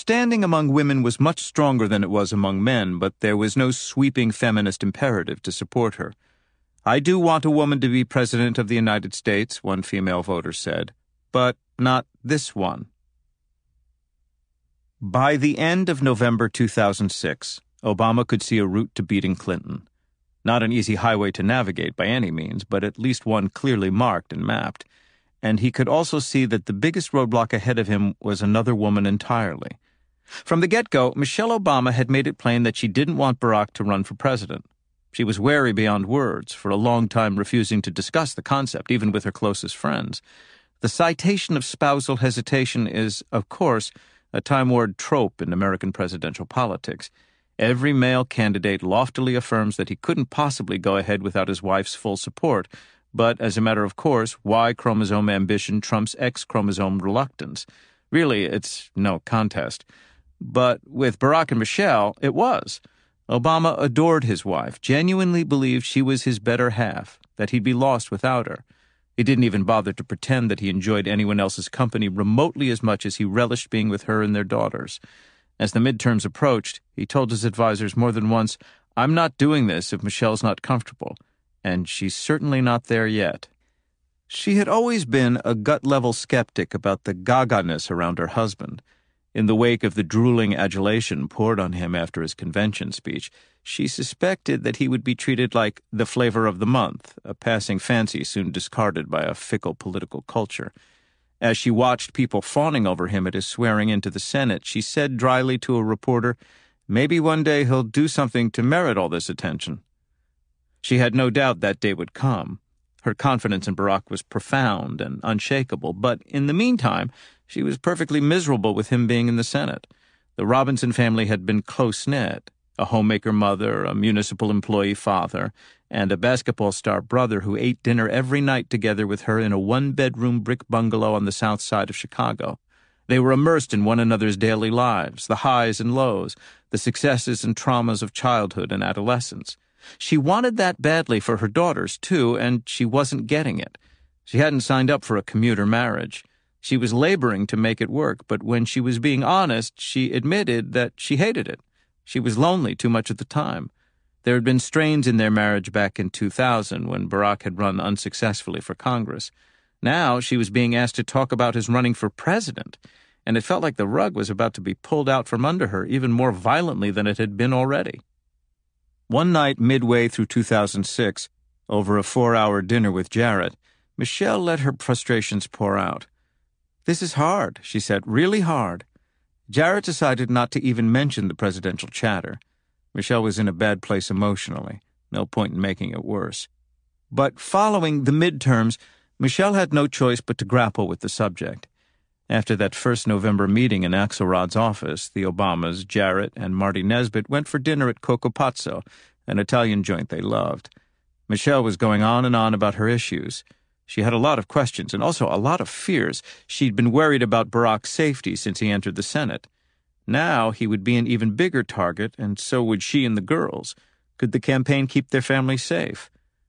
standing among women was much stronger than it was among men, but there was no sweeping feminist imperative to support her. "I do want a woman to be President of the United States," one female voter said, "but not this one." By the end of November 2006, Obama could see a route to beating Clinton. Not an easy highway to navigate by any means, but at least one clearly marked and mapped. And he could also see that the biggest roadblock ahead of him was another woman entirely. From the get-go, Michelle Obama had made it plain that she didn't want Barack to run for president. She was wary beyond words, for a long time refusing to discuss the concept, even with her closest friends. The citation of spousal hesitation is, of course, a time-worn trope in American presidential politics. Every male candidate loftily affirms that he couldn't possibly go ahead without his wife's full support, but as a matter of course, Y chromosome ambition trumps X chromosome reluctance. Really, it's no contest. But with Barack and Michelle, it was. Obama adored his wife, genuinely believed she was his better half, that he'd be lost without her. He didn't even bother to pretend that he enjoyed anyone else's company remotely as much as he relished being with her and their daughters. As the midterms approached, he told his advisers more than once, "I'm not doing this if Michelle's not comfortable, and she's certainly not there yet." She had always been a gut-level skeptic about the gaga-ness around her husband. In the wake of the drooling adulation poured on him after his convention speech, she suspected that he would be treated like the flavor of the month, a passing fancy soon discarded by a fickle political culture. As she watched people fawning over him at his swearing into the Senate, she said dryly to a reporter, "Maybe one day he'll do something to merit all this attention." She had no doubt that day would come. Her confidence in Barack was profound and unshakable, but in the meantime, she was perfectly miserable with him being in the Senate. The Robinson family had been close-knit, a homemaker mother, a municipal employee father, and a basketball star brother who ate dinner every night together with her in a one-bedroom brick bungalow on the south side of Chicago. They were immersed in one another's daily lives, the highs and lows, the successes and traumas of childhood and adolescence. She wanted that badly for her daughters, too, and she wasn't getting it. She hadn't signed up for a commuter marriage. She was laboring to make it work, but when she was being honest, she admitted that she hated it. She was lonely too much at the time. There had been strains in their marriage back in 2000 when Barack had run unsuccessfully for Congress. Now she was being asked to talk about his running for president, and it felt like the rug was about to be pulled out from under her even more violently than it had been already. One night midway through 2006, over a 4-hour dinner with Jarrett, Michelle let her frustrations pour out. "This is hard," she said, "really hard." Jarrett decided not to even mention the presidential chatter. Michelle was in a bad place emotionally. No point in making it worse. But following the midterms, Michelle had no choice but to grapple with the subject. After that first November meeting in Axelrod's office, the Obamas, Jarrett, and Marty Nesbitt went for dinner at Coco Pazzo, an Italian joint they loved. Michelle was going on and on about her issues. She had a lot of questions and also a lot of fears. She'd been worried about Barack's safety since he entered the Senate. Now he would be an even bigger target, and so would she and the girls. Could the campaign keep their family safe?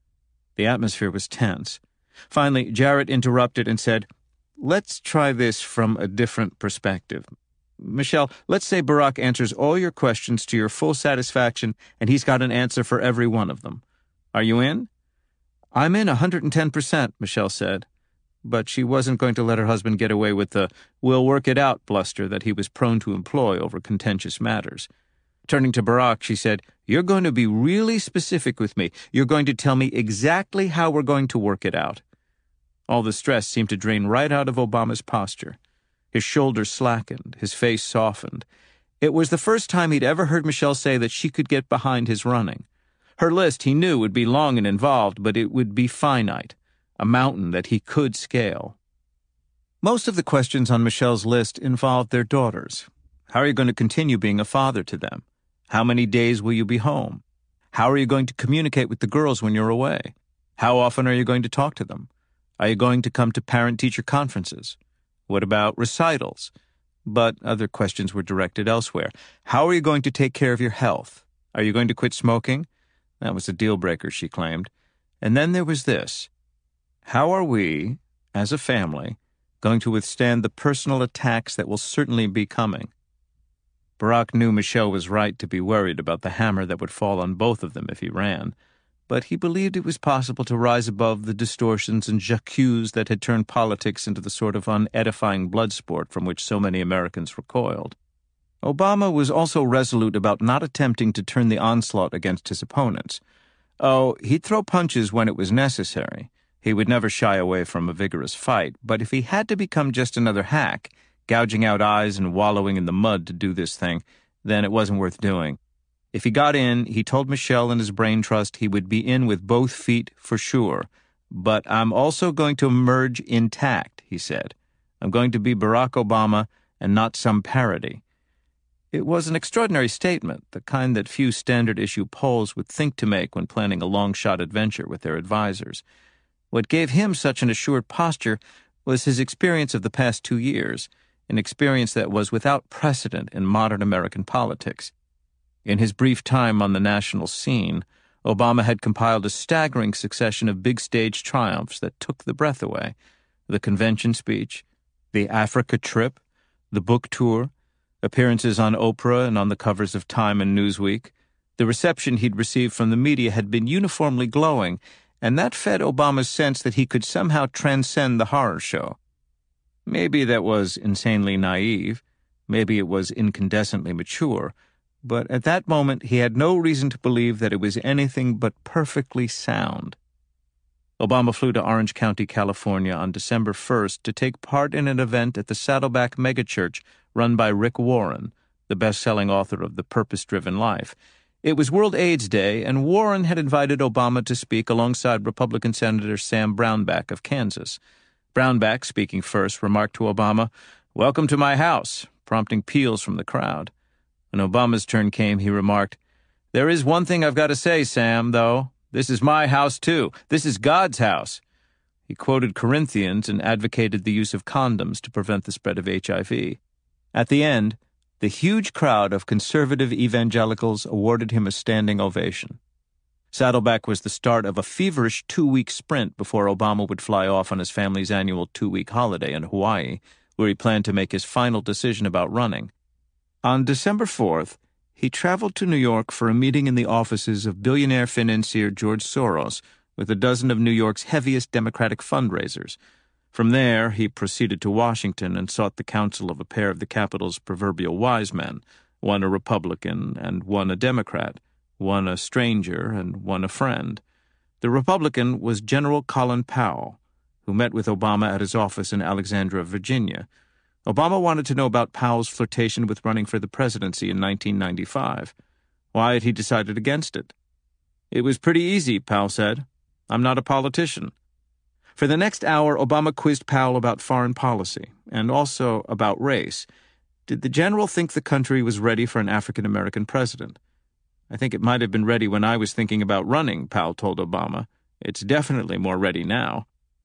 The atmosphere was tense. Finally, Jarrett interrupted and said, "Let's try this from a different perspective. Michelle, let's say Barack answers all your questions to your full satisfaction, and he's got an answer for every one of them. Are you in?" "I'm in 110%, Michelle said. But she wasn't going to let her husband get away with the "we'll work it out" bluster that he was prone to employ over contentious matters. Turning to Barack, she said, "You're going to be really specific with me. You're going to tell me exactly how we're going to work it out." All the stress seemed to drain right out of Obama's posture. His shoulders slackened, his face softened. It was the first time he'd ever heard Michelle say that she could get behind his running. Her list, he knew, would be long and involved, but it would be finite, a mountain that he could scale. Most of the questions on Michelle's list involved their daughters. How are you going to continue being a father to them? How many days will you be home? How are you going to communicate with the girls when you're away? How often are you going to talk to them? Are you going to come to parent-teacher conferences? What about recitals? But other questions were directed elsewhere. How are you going to take care of your health? Are you going to quit smoking? That was a deal-breaker, she claimed. And then there was this. How are we, as a family, going to withstand the personal attacks that will certainly be coming? Barack knew Michelle was right to be worried about the hammer that would fall on both of them if he ran, but he believed it was possible to rise above the distortions and j'accuse that had turned politics into the sort of unedifying blood sport from which so many Americans recoiled. Obama was also resolute about not attempting to turn the onslaught against his opponents. Oh, he'd throw punches when it was necessary. He would never shy away from a vigorous fight, but if he had to become just another hack, gouging out eyes and wallowing in the mud to do this thing, then it wasn't worth doing. If he got in, he told Michelle and his brain trust he would be in with both feet for sure. But I'm also going to emerge intact, he said. I'm going to be Barack Obama and not some parody. It was an extraordinary statement, the kind that few standard-issue polls would think to make when planning a long-shot adventure with their advisers. What gave him such an assured posture was his experience of the past 2 years, an experience that was without precedent in modern American politics. In his brief time on the national scene, Obama had compiled a staggering succession of big-stage triumphs that took the breath away. The convention speech, the Africa trip, the book tour, appearances on Oprah and on the covers of Time and Newsweek. The reception he'd received from the media had been uniformly glowing, and that fed Obama's sense that he could somehow transcend the horror show. Maybe that was insanely naive, maybe it was incandescently mature, but at that moment he had no reason to believe that it was anything but perfectly sound. Obama flew to Orange County, California on December 1st to take part in an event at the Saddleback megachurch run by Rick Warren, the best-selling author of The Purpose-Driven Life. It was World AIDS Day, and Warren had invited Obama to speak alongside Republican Senator Sam Brownback of Kansas. Brownback, speaking first, remarked to Obama, "Welcome to my house," prompting peals from the crowd. When Obama's turn came, he remarked, "There is one thing I've got to say, Sam, though. This is my house, too. This is God's house." He quoted Corinthians and advocated the use of condoms to prevent the spread of HIV. At the end, the huge crowd of conservative evangelicals awarded him a standing ovation. Saddleback was the start of a feverish 2-week sprint before Obama would fly off on his family's annual 2-week holiday in Hawaii, where he planned to make his final decision about running. On December 4th, he traveled to New York for a meeting in the offices of billionaire financier George Soros with a dozen of New York's heaviest Democratic fundraisers. From there, he proceeded to Washington and sought the counsel of a pair of the capital's proverbial wise men, one a Republican and one a Democrat, one a stranger and one a friend. The Republican was General Colin Powell, who met with Obama at his office in Alexandria, Virginia. Obama wanted to know about Powell's flirtation with running for the presidency in 1995. Why had he decided against it? "It was pretty easy," Powell said. "I'm not a politician." For the next hour, Obama quizzed Powell about foreign policy, and also about race. Did the general think the country was ready for an African-American president? "I think it might have been ready when I was thinking about running," Powell told Obama. "It's definitely more ready now."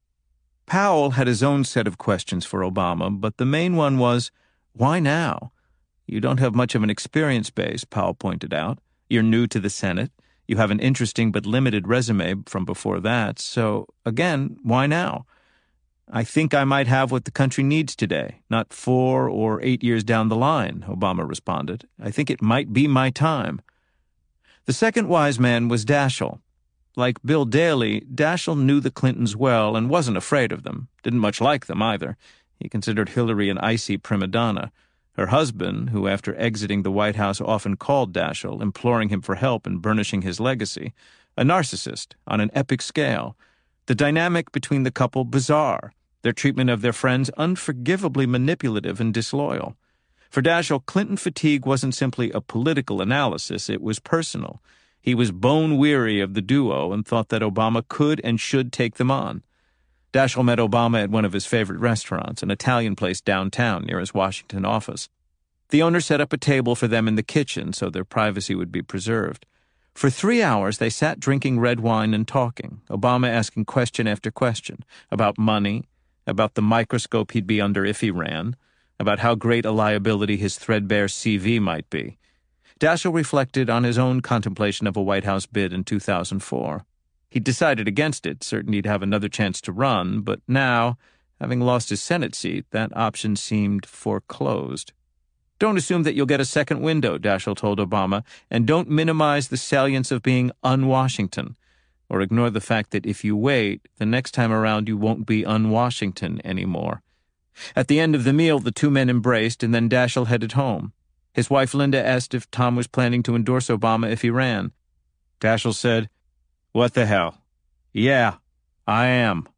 Powell had his own set of questions for Obama, but the main one was, why now? "You don't have much of an experience base," Powell pointed out. "You're new to the Senate. You have an interesting but limited resume from before that. So, again, why now?" "I think I might have what the country needs today, not 4 or 8 years down the line," Obama responded. "I think it might be my time." The second wise man was Daschle. Like Bill Daley, Daschle knew the Clintons well and wasn't afraid of them, didn't much like them either. He considered Hillary an icy prima donna. Her husband, who after exiting the White House often called Daschle, imploring him for help and burnishing his legacy, a narcissist on an epic scale. The dynamic between the couple bizarre, their treatment of their friends unforgivably manipulative and disloyal. For Daschle, Clinton fatigue wasn't simply a political analysis, it was personal. He was bone-weary of the duo and thought that Obama could and should take them on. Daschle met Obama at one of his favorite restaurants, an Italian place downtown near his Washington office. The owner set up a table for them in the kitchen so their privacy would be preserved. For 3 hours they sat drinking red wine and talking, Obama asking question after question about money, about the microscope he'd be under if he ran, about how great a liability his threadbare CV might be. Daschle reflected on his own contemplation of a White House bid in 2004. He'd decided against it, certain he'd have another chance to run, but now, having lost his Senate seat, that option seemed foreclosed. Don't assume that you'll get a second window, Daschle told Obama, and don't minimize the salience of being un-Washington, or ignore the fact that if you wait, the next time around you won't be un-Washington anymore. At the end of the meal, the two men embraced, and then Daschle headed home. His wife Linda asked if Tom was planning to endorse Obama if he ran. Daschle said, "What the hell? Yeah, I am."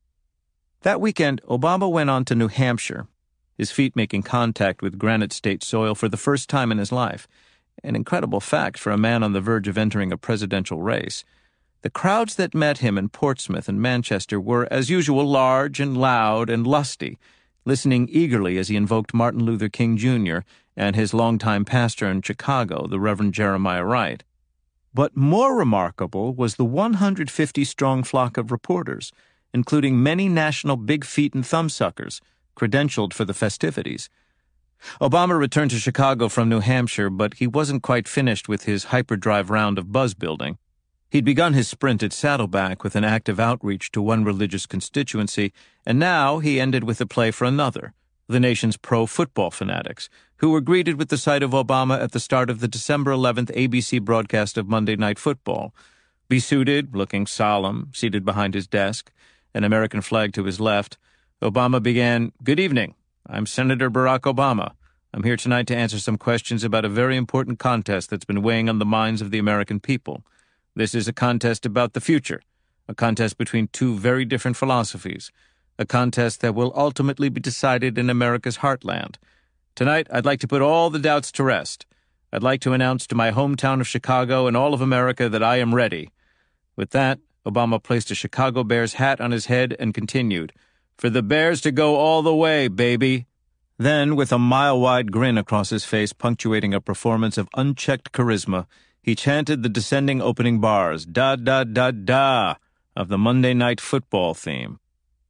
That weekend, Obama went on to New Hampshire, his feet making contact with Granite State soil for the first time in his life, an incredible fact for a man on the verge of entering a presidential race. The crowds that met him in Portsmouth and Manchester were, as usual, large and loud and lusty, listening eagerly as he invoked Martin Luther King Jr. and his longtime pastor in Chicago, the Reverend Jeremiah Wright. But more remarkable was the 150-strong flock of reporters, including many national big feet and thumbsuckers, credentialed for the festivities. Obama returned to Chicago from New Hampshire, but he wasn't quite finished with his hyperdrive round of buzz-building. He'd begun his sprint at Saddleback with an active outreach to one religious constituency, and now he ended with a play for another, the nation's pro-football fanatics, who were greeted with the sight of Obama at the start of the December 11th ABC broadcast of Monday Night Football. Besuited, looking solemn, seated behind his desk, an American flag to his left, Obama began, "Good evening. I'm Senator Barack Obama. I'm here tonight to answer some questions about a very important contest that's been weighing on the minds of the American people. This is a contest about the future, a contest between two very different philosophies, a contest that will ultimately be decided in America's heartland. Tonight, I'd like to put all the doubts to rest. I'd like to announce to my hometown of Chicago and all of America that I am ready." With that, Obama placed a Chicago Bears hat on his head and continued, "For the Bears to go all the way, baby." Then, with a mile-wide grin across his face punctuating a performance of unchecked charisma, he chanted the descending opening bars, "Da-da-da-da," of the Monday Night Football theme.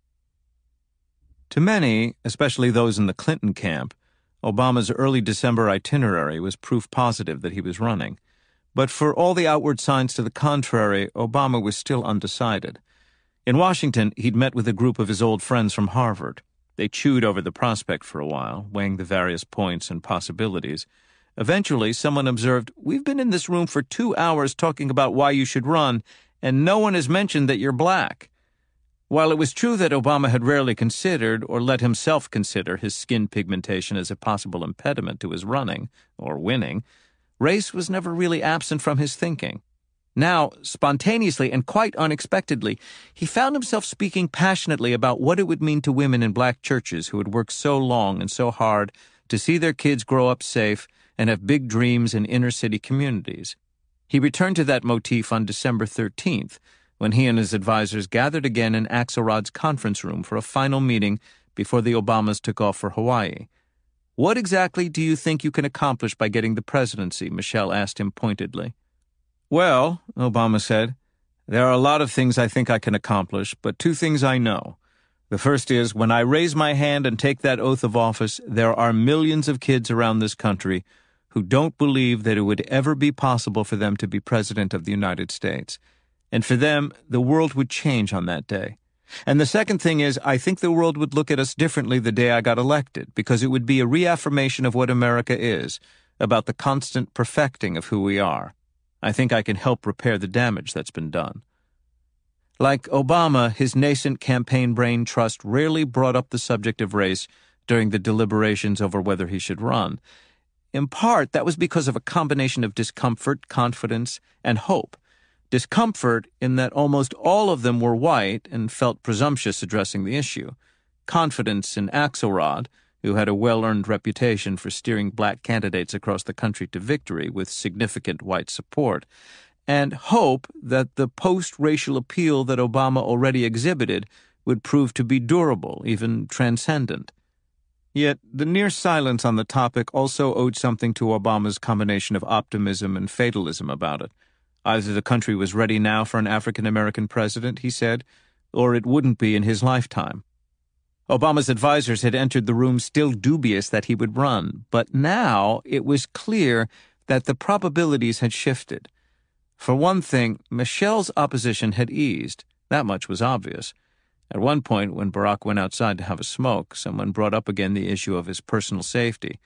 To many, especially those in the Clinton camp, Obama's early December itinerary was proof positive that he was running. But for all the outward signs to the contrary, Obama was still undecided. In Washington, he'd met with a group of his old friends from Harvard. They chewed over the prospect for a while, weighing the various points and possibilities. Eventually, someone observed, "We've been in this room for 2 hours talking about why you should run, and no one has mentioned that you're black." While it was true that Obama had rarely considered or let himself consider his skin pigmentation as a possible impediment to his running, or winning, race was never really absent from his thinking. Now, spontaneously and quite unexpectedly, he found himself speaking passionately about what it would mean to women in black churches who had worked so long and so hard to see their kids grow up safe and have big dreams in inner-city communities. He returned to that motif on December 13th, when he and his advisors gathered again in Axelrod's conference room for a final meeting before the Obamas took off for Hawaii. "What exactly do you think you can accomplish by getting the presidency?" Michelle asked him pointedly. "Well," Obama said, "there are a lot of things I think I can accomplish, but 2 things I know. The first is, when I raise my hand and take that oath of office, there are millions of kids around this country who don't believe that it would ever be possible for them to be president of the United States. And for them, the world would change on that day. And the second thing is, I think the world would look at us differently the day I got elected, because it would be a reaffirmation of what America is, about the constant perfecting of who we are. I think I can help repair the damage that's been done." Like Obama, his nascent campaign brain trust rarely brought up the subject of race during the deliberations over whether he should run. In part, that was because of a combination of discomfort, confidence, and hope. Discomfort in that almost all of them were white and felt presumptuous addressing the issue. Confidence in Axelrod, who had a well-earned reputation for steering black candidates across the country to victory with significant white support. And hope that the post-racial appeal that Obama already exhibited would prove to be durable, even transcendent. Yet the near silence on the topic also owed something to Obama's combination of optimism and fatalism about it. Either the country was ready now for an African-American president, he said, or it wouldn't be in his lifetime. Obama's advisors had entered the room still dubious that he would run, but now it was clear that the probabilities had shifted. For one thing, Michelle's opposition had eased. That much was obvious. At one point, when Barack went outside to have a smoke, someone brought up again the issue of his personal safety.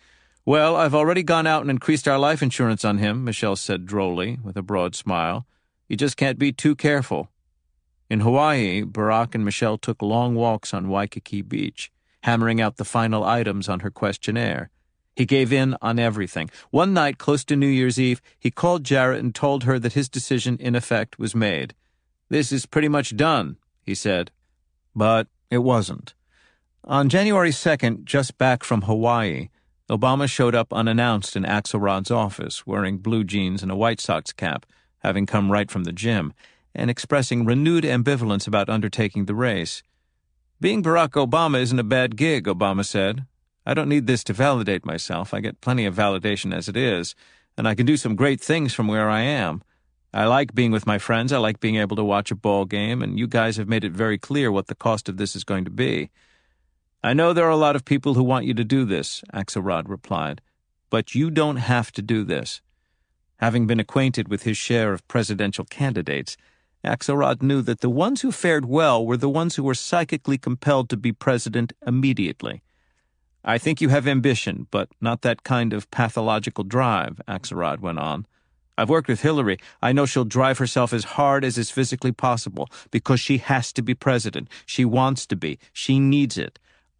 Well, I've already gone out and increased our life insurance on him, Michelle said drolly, with a broad smile. You just can't be too careful. In Hawaii, Barack and Michelle took long walks on Waikiki Beach, hammering out the final items on her questionnaire. He gave in on everything. One night, close to New Year's Eve, he called Jarrett and told her that his decision, in effect, was made. "This is pretty much done," he said. But it wasn't. On January 2nd, just back from Hawaii, Obama showed up unannounced in Axelrod's office, wearing blue jeans and a White Sox cap, having come right from the gym, and expressing renewed ambivalence about undertaking the race. "Being Barack Obama isn't a bad gig," Obama said. "I don't need this to validate myself. I get plenty of validation as it is, and I can do some great things from where I am. I like being with my friends. I like being able to watch a ball game, and you guys have made it very clear what the cost of this is going to be." "I know there are a lot of people who want you to do this," Axelrod replied, "but you don't have to do this." Having been acquainted with his share of presidential candidates, Axelrod knew that the ones who fared well were the ones who were psychically compelled to be president immediately. "I think you have ambition, but not that kind of pathological drive," Axelrod went on. "I've worked with Hillary. I know she'll drive herself as hard as is physically possible because she has to be president. She wants to be. She needs it.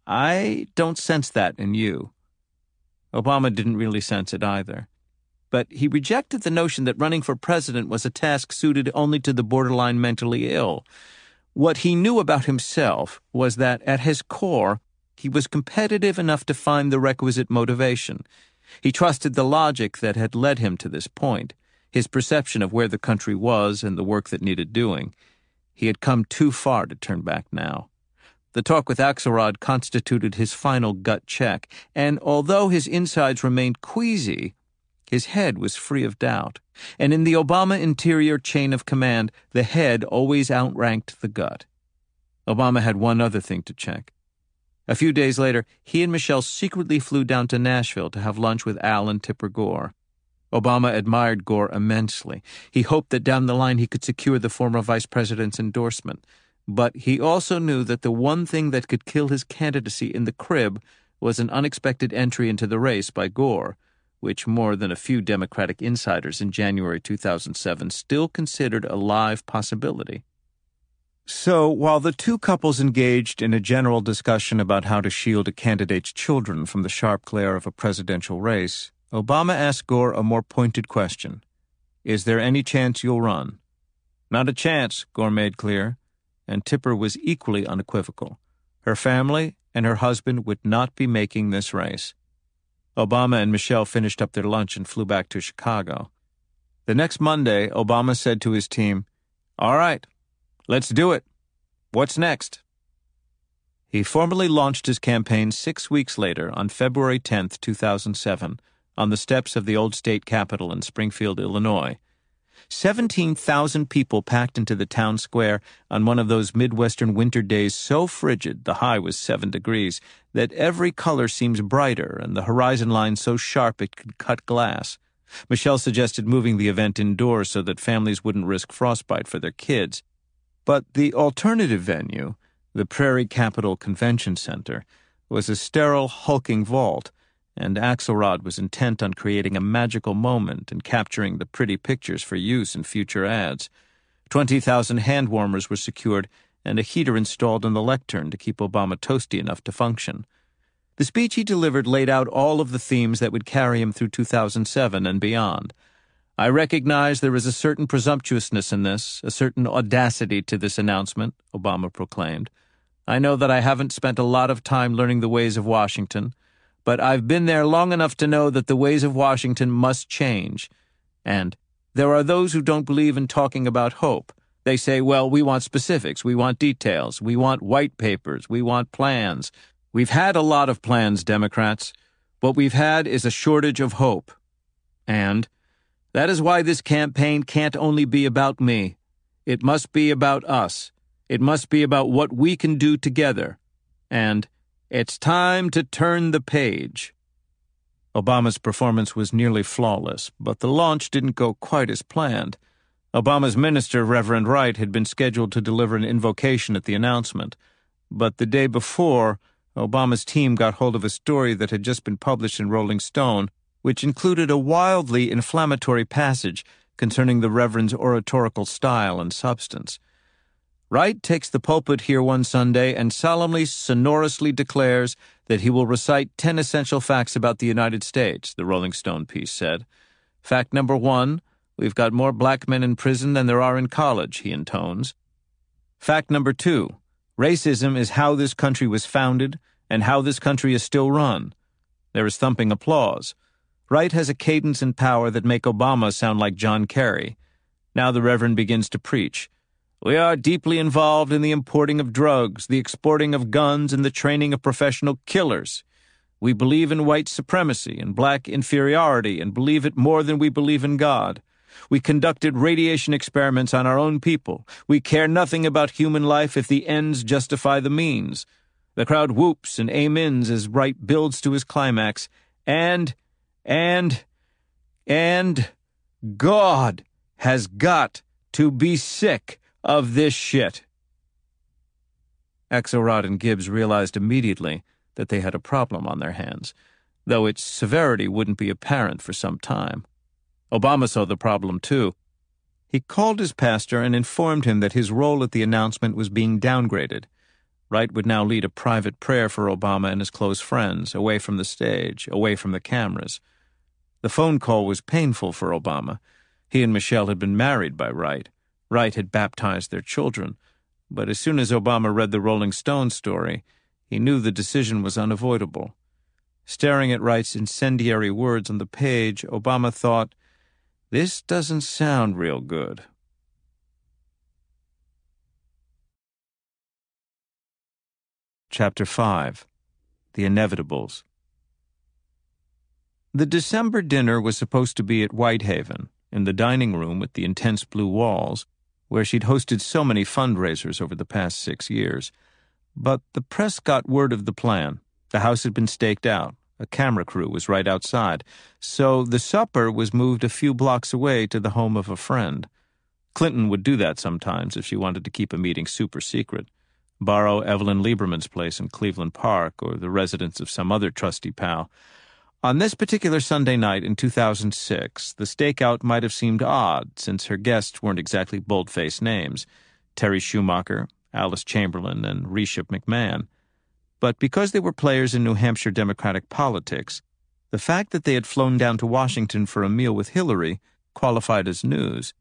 I don't sense that in you." Obama didn't really sense it either. But he rejected the notion that running for president was a task suited only to the borderline mentally ill. What he knew about himself was that, at his core, he was competitive enough to find the requisite motivation. He trusted the logic that had led him to this point, his perception of where the country was and the work that needed doing. He had come too far to turn back now. The talk with Axelrod constituted his final gut check, and although his insides remained queasy, his head was free of doubt. And in the Obama interior chain of command, the head always outranked the gut. Obama had one other thing to check. A few days later, he and Michelle secretly flew down to Nashville to have lunch with Al and Tipper Gore. Obama admired Gore immensely. He hoped that down the line he could secure the former vice president's endorsement. But he also knew that the one thing that could kill his candidacy in the crib was an unexpected entry into the race by Gore, which more than a few Democratic insiders in January 2007 still considered a live possibility. So, while the two couples engaged in a general discussion about how to shield a candidate's children from the sharp glare of a presidential race, Obama asked Gore a more pointed question. "Is there any chance you'll run?" "Not a chance," Gore made clear. And Tipper was equally unequivocal. Her family and her husband would not be making this race. Obama and Michelle finished up their lunch and flew back to Chicago. The next Monday, Obama said to his team, "All right, let's do it. What's next?" He formally launched his campaign 6 weeks later on February 10, 2007, on the steps of the old state capitol in Springfield, Illinois. 17,000 people packed into the town square on one of those Midwestern winter days so frigid, the high was 7 degrees, that every color seems brighter and the horizon line so sharp it could cut glass. Michelle suggested moving the event indoors so that families wouldn't risk frostbite for their kids. But the alternative venue, the Prairie Capitol Convention Center, was a sterile, hulking vault, and Axelrod was intent on creating a magical moment and capturing the pretty pictures for use in future ads. 20,000 hand warmers were secured and a heater installed in the lectern to keep Obama toasty enough to function. The speech he delivered laid out all of the themes that would carry him through 2007 and beyond. "I recognize there is a certain presumptuousness in this, a certain audacity to this announcement," Obama proclaimed. "I know that I haven't spent a lot of time learning the ways of Washington, but I've been there long enough to know that the ways of Washington must change. And there are those who don't believe in talking about hope. They say, well, we want specifics, we want details, we want white papers, we want plans. We've had a lot of plans, Democrats. What we've had is a shortage of hope. And that is why this campaign can't only be about me. It must be about us. It must be about what we can do together. And it's time to turn the page." Obama's performance was nearly flawless, but the launch didn't go quite as planned. Obama's minister, Reverend Wright, had been scheduled to deliver an invocation at the announcement, but the day before, Obama's team got hold of a story that had just been published in Rolling Stone, which included a wildly inflammatory passage concerning the Reverend's oratorical style and substance. Wright takes the pulpit here one Sunday and solemnly, sonorously declares that he will recite 10 essential facts about the United States, the Rolling Stone piece said. Fact number 1, we've got more black men in prison than there are in college, he intones. Fact number 2, racism is how this country was founded and how this country is still run. There is thumping applause. Wright has a cadence and power that make Obama sound like John Kerry. Now the Reverend begins to preach. We are deeply involved in the importing of drugs, the exporting of guns, and the training of professional killers. We believe in white supremacy and black inferiority and believe it more than we believe in God. We conducted radiation experiments on our own people. We care nothing about human life if the ends justify the means. The crowd whoops and amens as Wright builds to his climax. And God has got to be sick of this shit. Axelrod and Gibbs realized immediately that they had a problem on their hands, though its severity wouldn't be apparent for some time. Obama saw the problem, too. He called his pastor and informed him that his role at the announcement was being downgraded. Wright would now lead a private prayer for Obama and his close friends, away from the stage, away from the cameras. The phone call was painful for Obama. He and Michelle had been married by Wright. Wright had baptized their children. But as soon as Obama read the Rolling Stone story, he knew the decision was unavoidable. Staring at Wright's incendiary words on the page, Obama thought, "This doesn't sound real good." Chapter 5. The Inevitables. The December dinner was supposed to be at Whitehaven, in the dining room with the intense blue walls, where she'd hosted so many fundraisers over the past 6 years. But the press got word of the plan. The house had been staked out. A camera crew was right outside. So the supper was moved a few blocks away to the home of a friend. Clinton would do that sometimes if she wanted to keep a meeting super secret. Borrow Evelyn Lieberman's place in Cleveland Park or the residence of some other trusty pal. On this particular Sunday night in 2006, the stakeout might have seemed odd, since her guests weren't exactly bold-faced names, Terry Schumacher, Alice Chamberlain, and Risha McMahon. But because they were players in New Hampshire Democratic politics, the fact that they had flown down to Washington for a meal with Hillary qualified as news.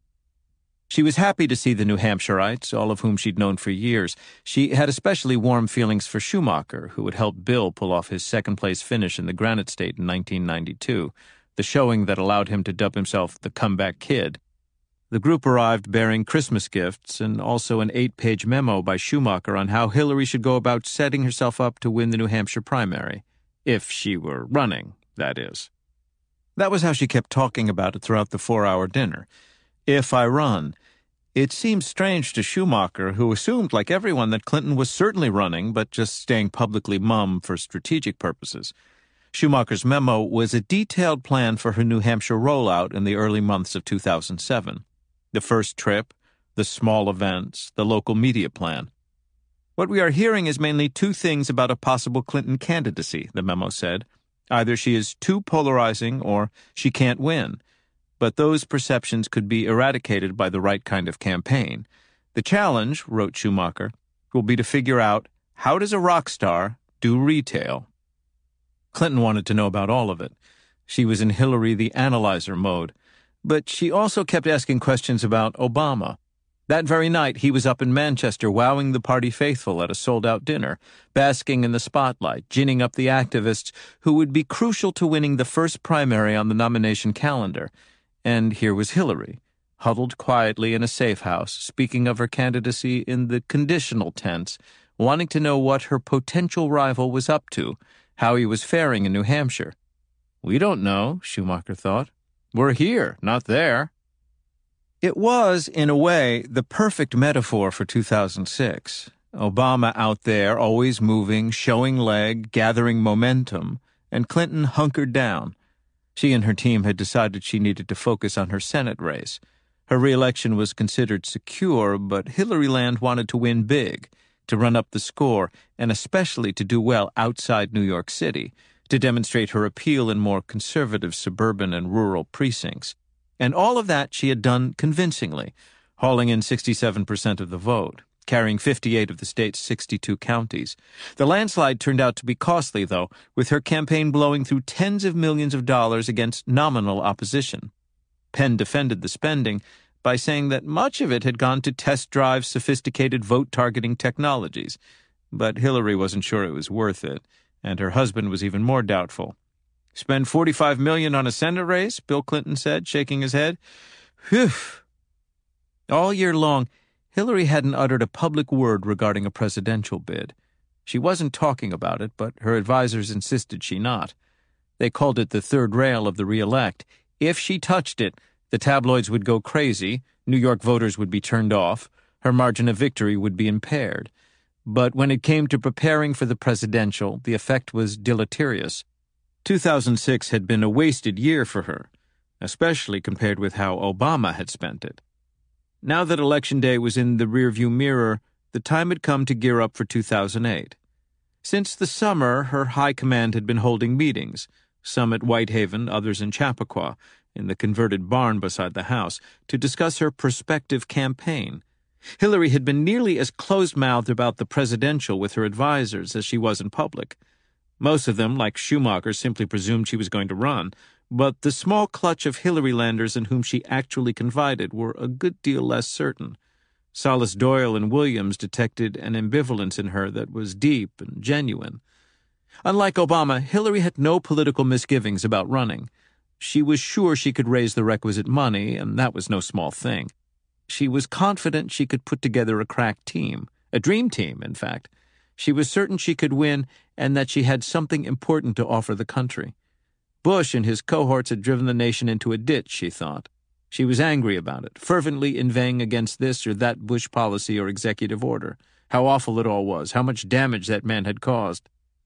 She was happy to see the New Hampshireites, all of whom she'd known for years. She had especially warm feelings for Schumacher, who had helped Bill pull off his second-place finish in the Granite State in 1992, the showing that allowed him to dub himself the Comeback Kid. The group arrived bearing Christmas gifts and also an 8-page memo by Schumacher on how Hillary should go about setting herself up to win the New Hampshire primary. If she were running, that is. That was how she kept talking about it throughout the 4-hour dinner. If I run. It seemed strange to Schumacher, who assumed, like everyone, that Clinton was certainly running, but just staying publicly mum for strategic purposes. Schumacher's memo was a detailed plan for her New Hampshire rollout in the early months of 2007. The first trip, the small events, the local media plan. What we are hearing is mainly 2 things about a possible Clinton candidacy, the memo said. Either she is too polarizing or she can't win. But those perceptions could be eradicated by the right kind of campaign. The challenge, wrote Schumacher, will be to figure out how does a rock star do retail. Clinton wanted to know about all of it. She was in Hillary the analyzer mode. But she also kept asking questions about Obama. That very night, he was up in Manchester wowing the party faithful at a sold-out dinner, basking in the spotlight, ginning up the activists who would be crucial to winning the first primary on the nomination calendar. And here was Hillary, huddled quietly in a safe house, speaking of her candidacy in the conditional tense, wanting to know what her potential rival was up to, how he was faring in New Hampshire. We don't know, Schumacher thought. We're here, not there. It was, in a way, the perfect metaphor for 2006. Obama out there, always moving, showing leg, gathering momentum, and Clinton hunkered down. She and her team had decided she needed to focus on her Senate race. Her re-election was considered secure, but Hillaryland wanted to win big, to run up the score, and especially to do well outside New York City, to demonstrate her appeal in more conservative suburban and rural precincts. And all of that she had done convincingly, hauling in 67% of the vote, carrying 58 of the state's 62 counties. The landslide turned out to be costly, though, with her campaign blowing through tens of millions of dollars against nominal opposition. Penn defended the spending by saying that much of it had gone to test drive sophisticated vote-targeting technologies, but Hillary wasn't sure it was worth it, and her husband was even more doubtful. "Spend $45 million on a Senate race?" Bill Clinton said, shaking his head. "Whew." All year long, Hillary hadn't uttered a public word regarding a presidential bid. She wasn't talking about it, but her advisers insisted she not. They called it the third rail of the re-elect. If she touched it, the tabloids would go crazy, New York voters would be turned off, her margin of victory would be impaired. But when it came to preparing for the presidential, the effect was deleterious. 2006 had been a wasted year for her, especially compared with how Obama had spent it. Now that Election Day was in the rearview mirror, the time had come to gear up for 2008. Since the summer, her high command had been holding meetings, some at Whitehaven, others in Chappaqua, in the converted barn beside the house, to discuss her prospective campaign. Hillary had been nearly as closed-mouthed about the presidential with her advisers as she was in public. Most of them, like Schumacher, simply presumed she was going to run, but the small clutch of Hillarylanders in whom she actually confided were a good deal less certain. Salas Doyle and Williams detected an ambivalence in her that was deep and genuine. Unlike Obama, Hillary had no political misgivings about running. She was sure she could raise the requisite money, and that was no small thing. She was confident she could put together a crack team, a dream team, in fact. She was certain she could win and that she had something important to offer the country. Bush and his cohorts had driven the nation into a ditch, she thought. She was angry about it, fervently inveighing against this or that Bush policy or executive order. How awful it all was, how much damage that man had caused.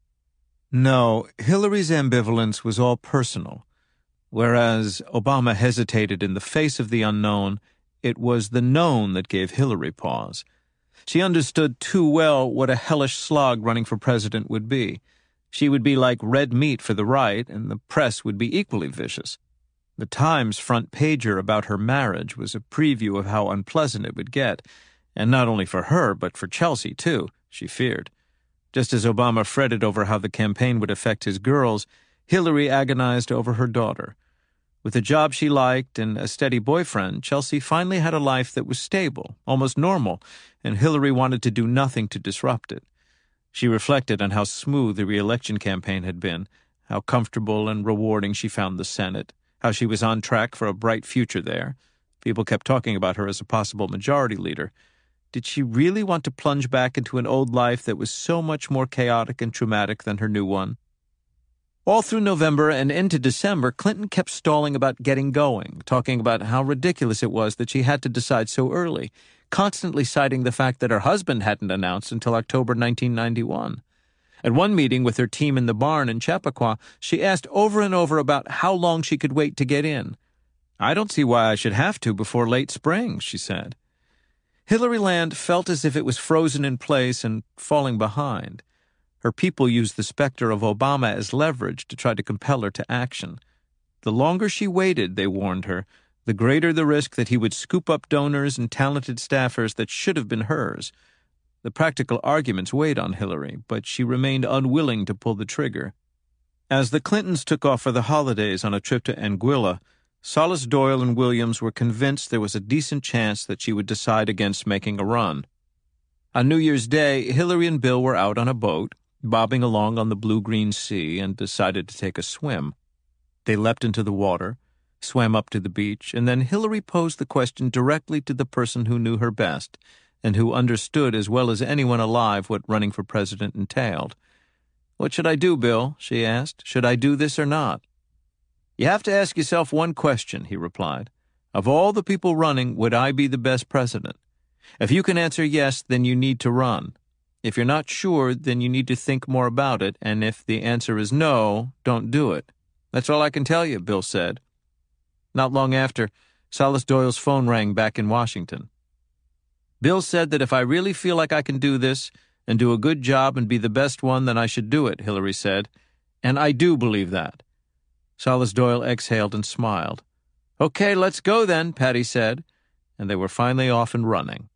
No, Hillary's ambivalence was all personal. Whereas Obama hesitated in the face of the unknown, it was the known that gave Hillary pause. She understood too well what a hellish slog running for president would be. She would be like red meat for the right, and the press would be equally vicious. The Times front pager about her marriage was a preview of how unpleasant it would get, and not only for her, but for Chelsea, too, she feared. Just as Obama fretted over how the campaign would affect his girls, Hillary agonized over her daughter. With a job she liked and a steady boyfriend, Chelsea finally had a life that was stable, almost normal, and Hillary wanted to do nothing to disrupt it. She reflected on how smooth the re-election campaign had been, how comfortable and rewarding she found the Senate, how she was on track for a bright future there. People kept talking about her as a possible majority leader. Did she really want to plunge back into an old life that was so much more chaotic and traumatic than her new one? All through November and into December, Clinton kept stalling about getting going, talking about how ridiculous it was that she had to decide so early, constantly citing the fact that her husband hadn't announced until October 1991. At one meeting with her team in the barn in Chappaqua, she asked over and over about how long she could wait to get in. "I don't see why I should have to before late spring," she said. Hillaryland felt as if it was frozen in place and falling behind. Her people used the specter of Obama as leverage to try to compel her to action. The longer she waited, they warned her, the greater the risk that he would scoop up donors and talented staffers that should have been hers. The practical arguments weighed on Hillary, but she remained unwilling to pull the trigger. As the Clintons took off for the holidays on a trip to Anguilla, Salas Doyle and Williams were convinced there was a decent chance that she would decide against making a run. On New Year's Day, Hillary and Bill were out on a boat, bobbing along on the blue-green sea, and decided to take a swim. They leapt into the water, swam up to the beach, and then Hillary posed the question directly to the person who knew her best and who understood as well as anyone alive what running for president entailed. "What should I do, Bill?" she asked. "Should I do this or not?" "You have to ask yourself one question," he replied. "Of all the people running, would I be the best president? If you can answer yes, then you need to run. If you're not sure, then you need to think more about it, and if the answer is no, don't do it. That's all I can tell you," Bill said. Not long after, Salas Doyle's phone rang back in Washington. "Bill said that if I really feel like I can do this, and do a good job and be the best one, then I should do it, Hillary said. And I do believe that. Salas Doyle exhaled and smiled. Okay, let's go then, Patty said, and they were finally off and running.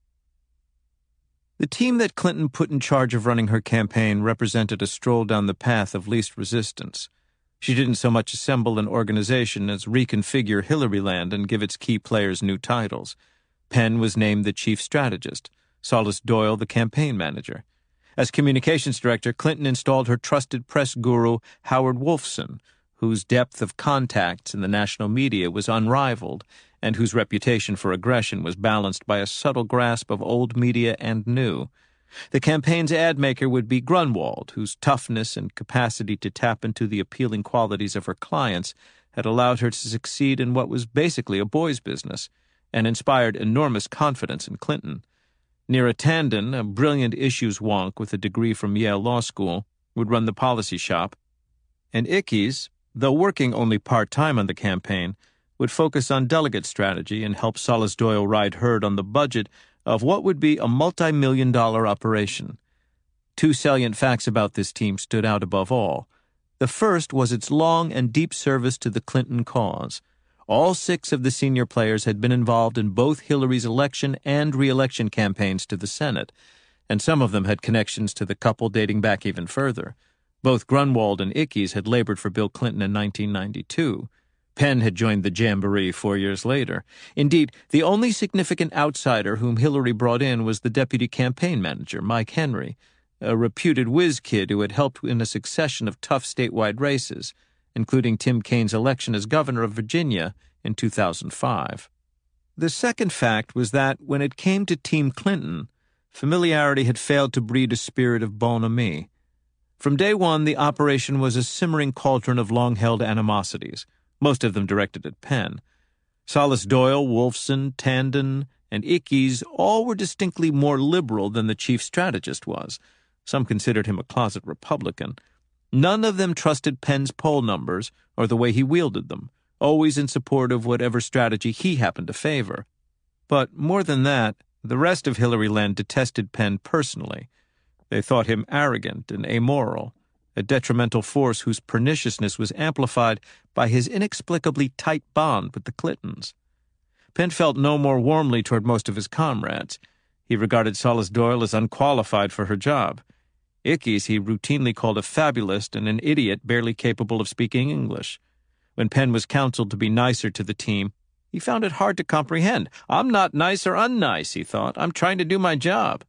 The team that Clinton put in charge of running her campaign represented a stroll down the path of least resistance. She didn't so much assemble an organization as reconfigure Hillaryland and give its key players new titles. Penn was named the chief strategist, Salas Doyle the campaign manager. As communications director, Clinton installed her trusted press guru, Howard Wolfson, whose depth of contacts in the national media was unrivaled, and whose reputation for aggression was balanced by a subtle grasp of old media and new. The campaign's ad maker would be Grunwald, whose toughness and capacity to tap into the appealing qualities of her clients had allowed her to succeed in what was basically a boys' business, and inspired enormous confidence in Clinton. Neera Tanden, a brilliant issues wonk with a degree from Yale Law School, would run the policy shop, and Ickes, though working only part-time on the campaign, would focus on delegate strategy and help Salas Doyle ride herd on the budget of what would be a multi-million-dollar operation. Two salient facts about this team stood out above all. The first was its long and deep service to the Clinton cause. All 6 of the senior players had been involved in both Hillary's election and re-election campaigns to the Senate, and some of them had connections to the couple dating back even further. Both Grunwald and Ickes had labored for Bill Clinton in 1992. Penn had joined the Jamboree 4 years later. Indeed, the only significant outsider whom Hillary brought in was the deputy campaign manager, Mike Henry, a reputed whiz kid who had helped in a succession of tough statewide races, including Tim Kaine's election as governor of Virginia in 2005. The second fact was that, when it came to Team Clinton, familiarity had failed to breed a spirit of bonhomie. From day one, the operation was a simmering cauldron of long-held animosities, most of them directed at Penn. Salas Doyle, Wolfson, Tanden, and Ickes all were distinctly more liberal than the chief strategist was. Some considered him a closet Republican. None of them trusted Penn's poll numbers or the way he wielded them, always in support of whatever strategy he happened to favor. But more than that, the rest of Hillaryland detested Penn personally. They thought him arrogant and amoral, a detrimental force whose perniciousness was amplified by his inexplicably tight bond with the Clintons. Penn felt no more warmly toward most of his comrades. He regarded Salas Doyle as unqualified for her job. Ickes he routinely called a fabulist and an idiot barely capable of speaking English. When Penn was counseled to be nicer to the team, he found it hard to comprehend. I'm not nice or unnice, he thought. I'm trying to do my job.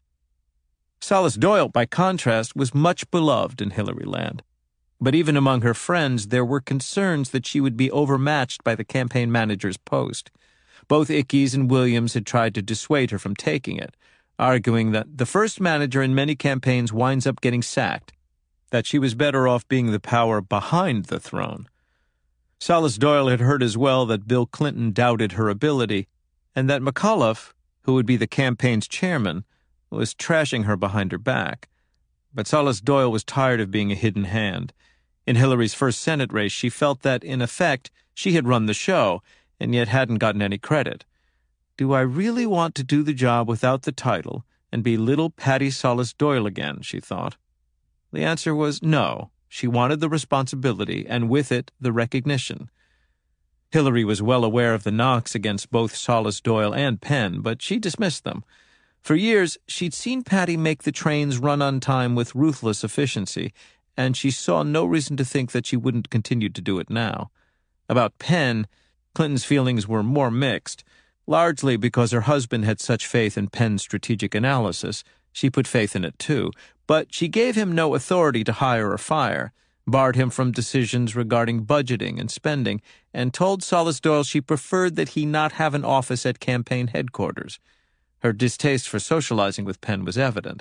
Salas Doyle, by contrast, was much beloved in Hillaryland. But even among her friends, there were concerns that she would be overmatched by the campaign manager's post. Both Ickes and Williams had tried to dissuade her from taking it, arguing that the first manager in many campaigns winds up getting sacked, that she was better off being the power behind the throne. Salas Doyle had heard as well that Bill Clinton doubted her ability, and that McAuliffe, who would be the campaign's chairman, was trashing her behind her back. But Salas Doyle was tired of being a hidden hand. In Hillary's first Senate race, she felt that, in effect, she had run the show, and yet hadn't gotten any credit. Do I really want to do the job without the title and be little Patty Salas Doyle again, she thought. The answer was no. She wanted the responsibility, and with it, the recognition. Hillary was well aware of the knocks against both Salas Doyle and Penn, but she dismissed them. For years, she'd seen Patty make the trains run on time with ruthless efficiency, and she saw no reason to think that she wouldn't continue to do it now. About Penn, Clinton's feelings were more mixed. Largely because her husband had such faith in Penn's strategic analysis, she put faith in it too, but she gave him no authority to hire or fire, barred him from decisions regarding budgeting and spending, and told Salas Doyle she preferred that he not have an office at campaign headquarters. Her distaste for socializing with Penn was evident.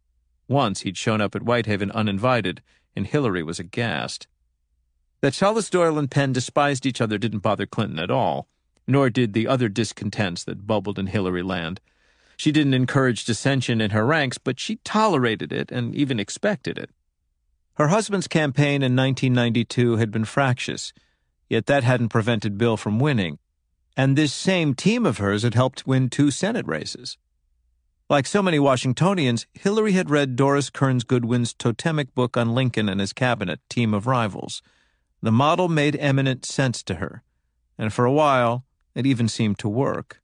Once he'd shown up at Whitehaven uninvited, and Hillary was aghast. That Salas Doyle and Penn despised each other didn't bother Clinton at all, nor did the other discontents that bubbled in Hillaryland. She didn't encourage dissension in her ranks, but she tolerated it and even expected it. Her husband's campaign in 1992 had been fractious, yet that hadn't prevented Bill from winning, and this same team of hers had helped win 2 Senate races. Like so many Washingtonians, Hillary had read Doris Kearns Goodwin's totemic book on Lincoln and his cabinet, Team of Rivals. The model made eminent sense to her, and for a while, it even seemed to work.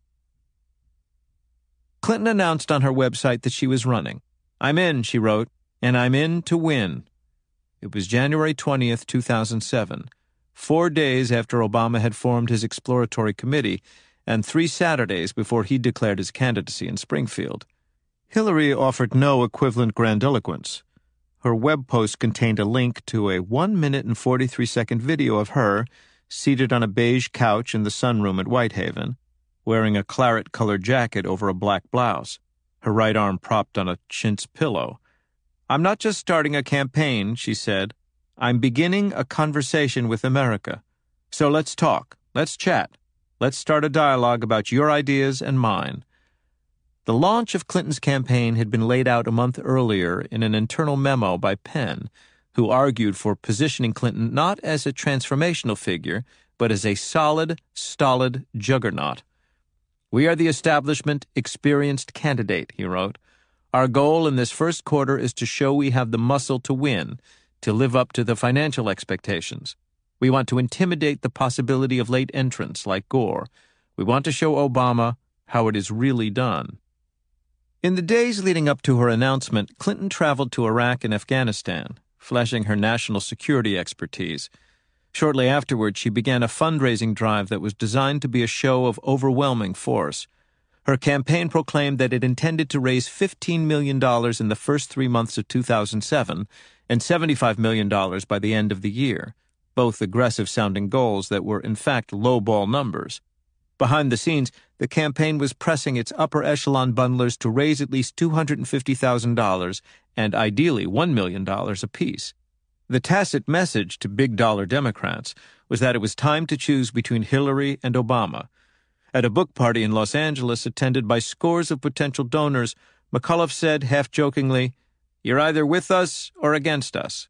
Clinton announced on her website that she was running. "I'm in," she wrote, "and I'm in to win." It was January 20th, 2007, 4 days after Obama had formed his exploratory committee, and 3 Saturdays before he declared his candidacy in Springfield. Hillary offered no equivalent grandiloquence. Her web post contained a link to a 1-minute and 43-second video of her, seated on a beige couch in the sunroom at Whitehaven, wearing a claret-colored jacket over a black blouse, her right arm propped on a chintz pillow. "I'm not just starting a campaign," she said. "I'm beginning a conversation with America. So let's talk. Let's chat. Let's start a dialogue about your ideas and mine." The launch of Clinton's campaign had been laid out a month earlier in an internal memo by Penn, who argued for positioning Clinton not as a transformational figure, but as a solid, stolid juggernaut. "We are the establishment experienced candidate," he wrote. "Our goal in this first quarter is to show we have the muscle to win, to live up to the financial expectations. We want to intimidate the possibility of late entrants like Gore. We want to show Obama how it is really done." In the days leading up to her announcement, Clinton traveled to Iraq and Afghanistan, fleshing her national security expertise. Shortly afterward, she began a fundraising drive that was designed to be a show of overwhelming force. Her campaign proclaimed that it intended to raise $15 million in the first 3 months of 2007 and $75 million by the end of the year, both aggressive-sounding goals that were in fact low-ball numbers. Behind the scenes, the campaign was pressing its upper-echelon bundlers to raise at least $250,000 and ideally $1 million apiece. The tacit message to big-dollar Democrats was that it was time to choose between Hillary and Obama. At a book party in Los Angeles attended by scores of potential donors, McAuliffe said, half-jokingly, "You're either with us or against us."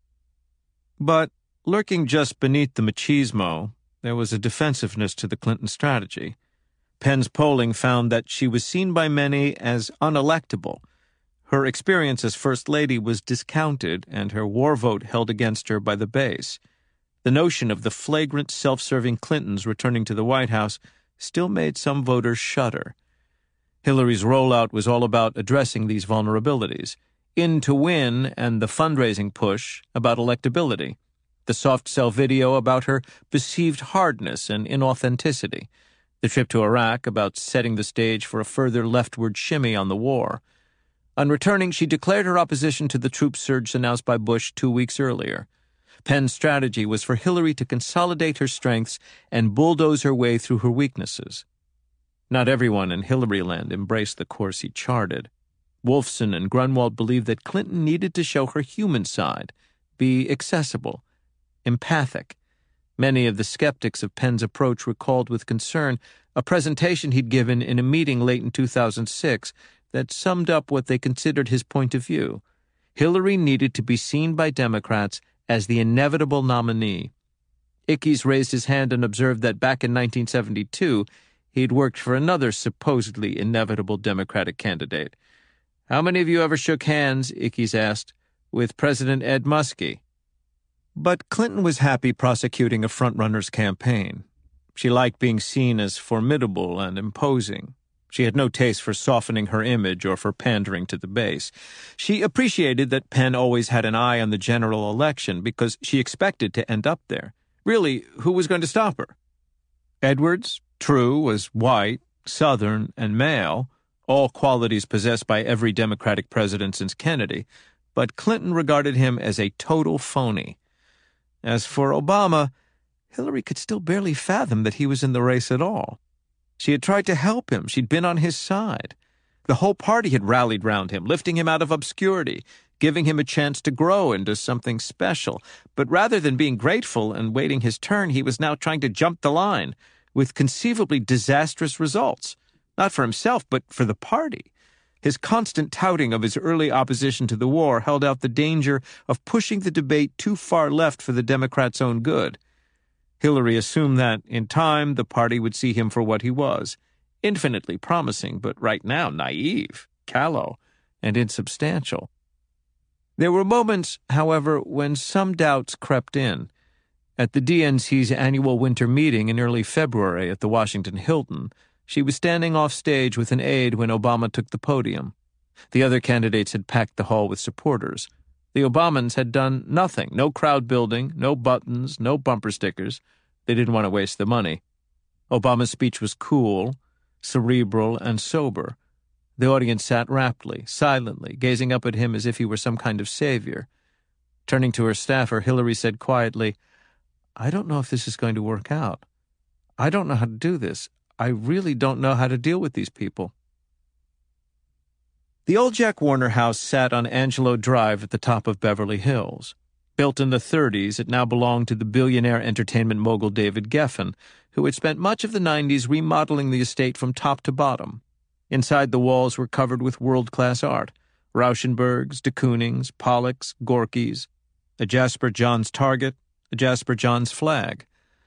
But lurking just beneath the machismo, there was a defensiveness to the Clinton strategy. Penn's polling found that she was seen by many as unelectable. Her experience as First Lady was discounted and her war vote held against her by the base. The notion of the flagrant self-serving Clintons returning to the White House still made some voters shudder. Hillary's rollout was all about addressing these vulnerabilities. In to win and the fundraising push about electability. The soft sell video about her perceived hardness and inauthenticity. The trip to Iraq about setting the stage for a further leftward shimmy on the war. On returning, she declared her opposition to the troop surge announced by Bush 2 weeks earlier. Penn's strategy was for Hillary to consolidate her strengths and bulldoze her way through her weaknesses. Not everyone in Hillaryland embraced the course he charted. Wolfson and Grunwald believed that Clinton needed to show her human side, be accessible, empathic. Many of the skeptics of Penn's approach recalled with concern a presentation he'd given in a meeting late in 2006 that summed up what they considered his point of view. Hillary needed to be seen by Democrats as the inevitable nominee. Ickes raised his hand and observed that back in 1972, he'd worked for another supposedly inevitable Democratic candidate. "How many of you ever shook hands," Ickes asked, "with President Ed Muskie?" But Clinton was happy prosecuting a frontrunner's campaign. She liked being seen as formidable and imposing. She had no taste for softening her image or for pandering to the base. She appreciated that Penn always had an eye on the general election because she expected to end up there. Really, who was going to stop her? Edwards, true, was white, Southern, and male, all qualities possessed by every Democratic president since Kennedy, but Clinton regarded him as a total phony. As for Obama, Hillary could still barely fathom that he was in the race at all. She had tried to help him. She'd been on his side. The whole party had rallied round him, lifting him out of obscurity, giving him a chance to grow into something special. But rather than being grateful and waiting his turn, he was now trying to jump the line, with conceivably disastrous results. Not for himself, but for the party. His constant touting of his early opposition to the war held out the danger of pushing the debate too far left for the Democrats' own good. Hillary assumed that, in time, the party would see him for what he was, infinitely promising, but right now naive. callow and insubstantial. There were moments, however, when some doubts crept in. At the DNC's annual winter meeting in early February at the Washington Hilton, she was standing off stage with an aide when Obama took the podium. The other candidates had packed the hall with supporters. The Obamans had done nothing, no crowd building, no buttons, no bumper stickers. They didn't want to waste the money. Obama's speech was cool, cerebral, and sober. The audience sat raptly, silently, gazing up at him as if he were some kind of savior. Turning to her staffer, Hillary said quietly, "I don't know if this is going to work out. I don't know how to do this. I really don't know how to deal with these people." The old Jack Warner house sat on Angelo Drive at the top of Beverly Hills. Built in the 30s, it now belonged to the billionaire entertainment mogul David Geffen, who had spent much of the 90s remodeling the estate from top to bottom. Inside, the walls were covered with world-class art: Rauschenbergs, de Koonings, Pollocks, Gorkys, a Jasper Johns target, a Jasper Johns flag.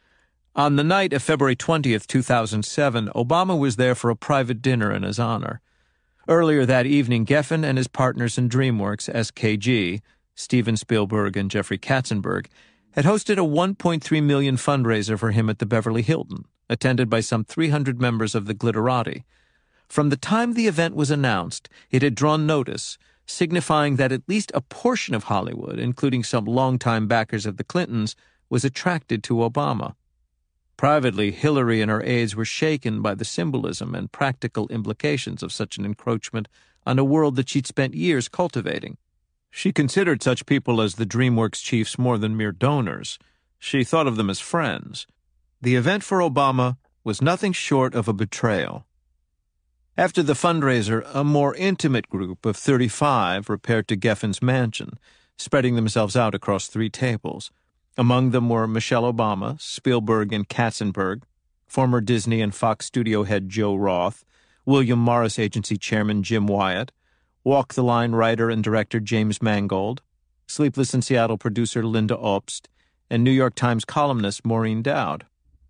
On the night of February 20th, 2007, Obama was there for a private dinner in his honor. Earlier that evening, Geffen and his partners in DreamWorks, SKG, Steven Spielberg and Jeffrey Katzenberg, had hosted a $1.3 million fundraiser for him at the Beverly Hilton, attended by some 300 members of the Glitterati. From the time the event was announced, it had drawn notice, signifying that at least a portion of Hollywood, including some longtime backers of the Clintons, was attracted to Obama. Privately, Hillary and her aides were shaken by the symbolism and practical implications of such an encroachment on a world that she'd spent years cultivating. She considered such people as the DreamWorks chiefs more than mere donors. She thought of them as friends. The event for Obama was nothing short of a betrayal. After the fundraiser, a more intimate group of 35 repaired to Geffen's mansion, spreading themselves out across 3 tables. Among them were Michelle Obama, Spielberg and Katzenberg, former Disney and Fox studio head Joe Roth, William Morris Agency chairman Jim Wyatt, Walk the Line writer and director James Mangold, Sleepless in Seattle producer Linda Obst, and New York Times columnist Maureen Dowd.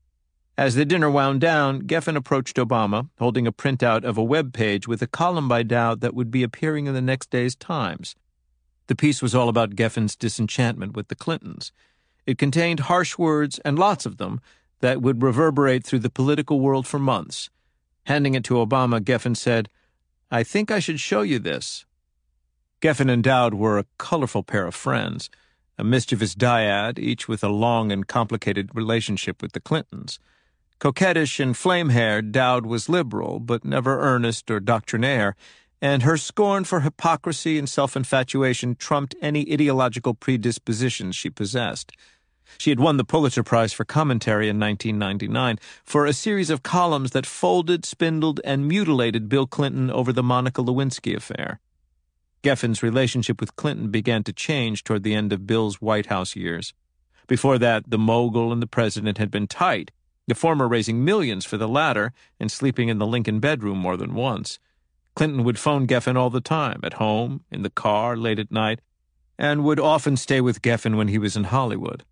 As the dinner wound down, Geffen approached Obama, holding a printout of a web page with a column by Dowd that would be appearing in the next day's Times. The piece was all about Geffen's disenchantment with the Clintons. It contained harsh words, and lots of them, that would reverberate through the political world for months. Handing it to Obama, Geffen said, "I think I should show you this." Geffen and Dowd were a colorful pair of friends, a mischievous dyad, each with a long and complicated relationship with the Clintons. Coquettish and flame-haired, Dowd was liberal, but never earnest or doctrinaire, and her scorn for hypocrisy and self-infatuation trumped any ideological predispositions she possessed. She had won the Pulitzer Prize for commentary in 1999 for a series of columns that folded, spindled, and mutilated Bill Clinton over the Monica Lewinsky affair. Geffen's relationship with Clinton began to change toward the end of Bill's White House years. Before that, the mogul and the president had been tight, the former raising millions for the latter and sleeping in the Lincoln bedroom more than once. Clinton would phone Geffen all the time, at home, in the car, late at night, and would often stay with Geffen when he was in Hollywood.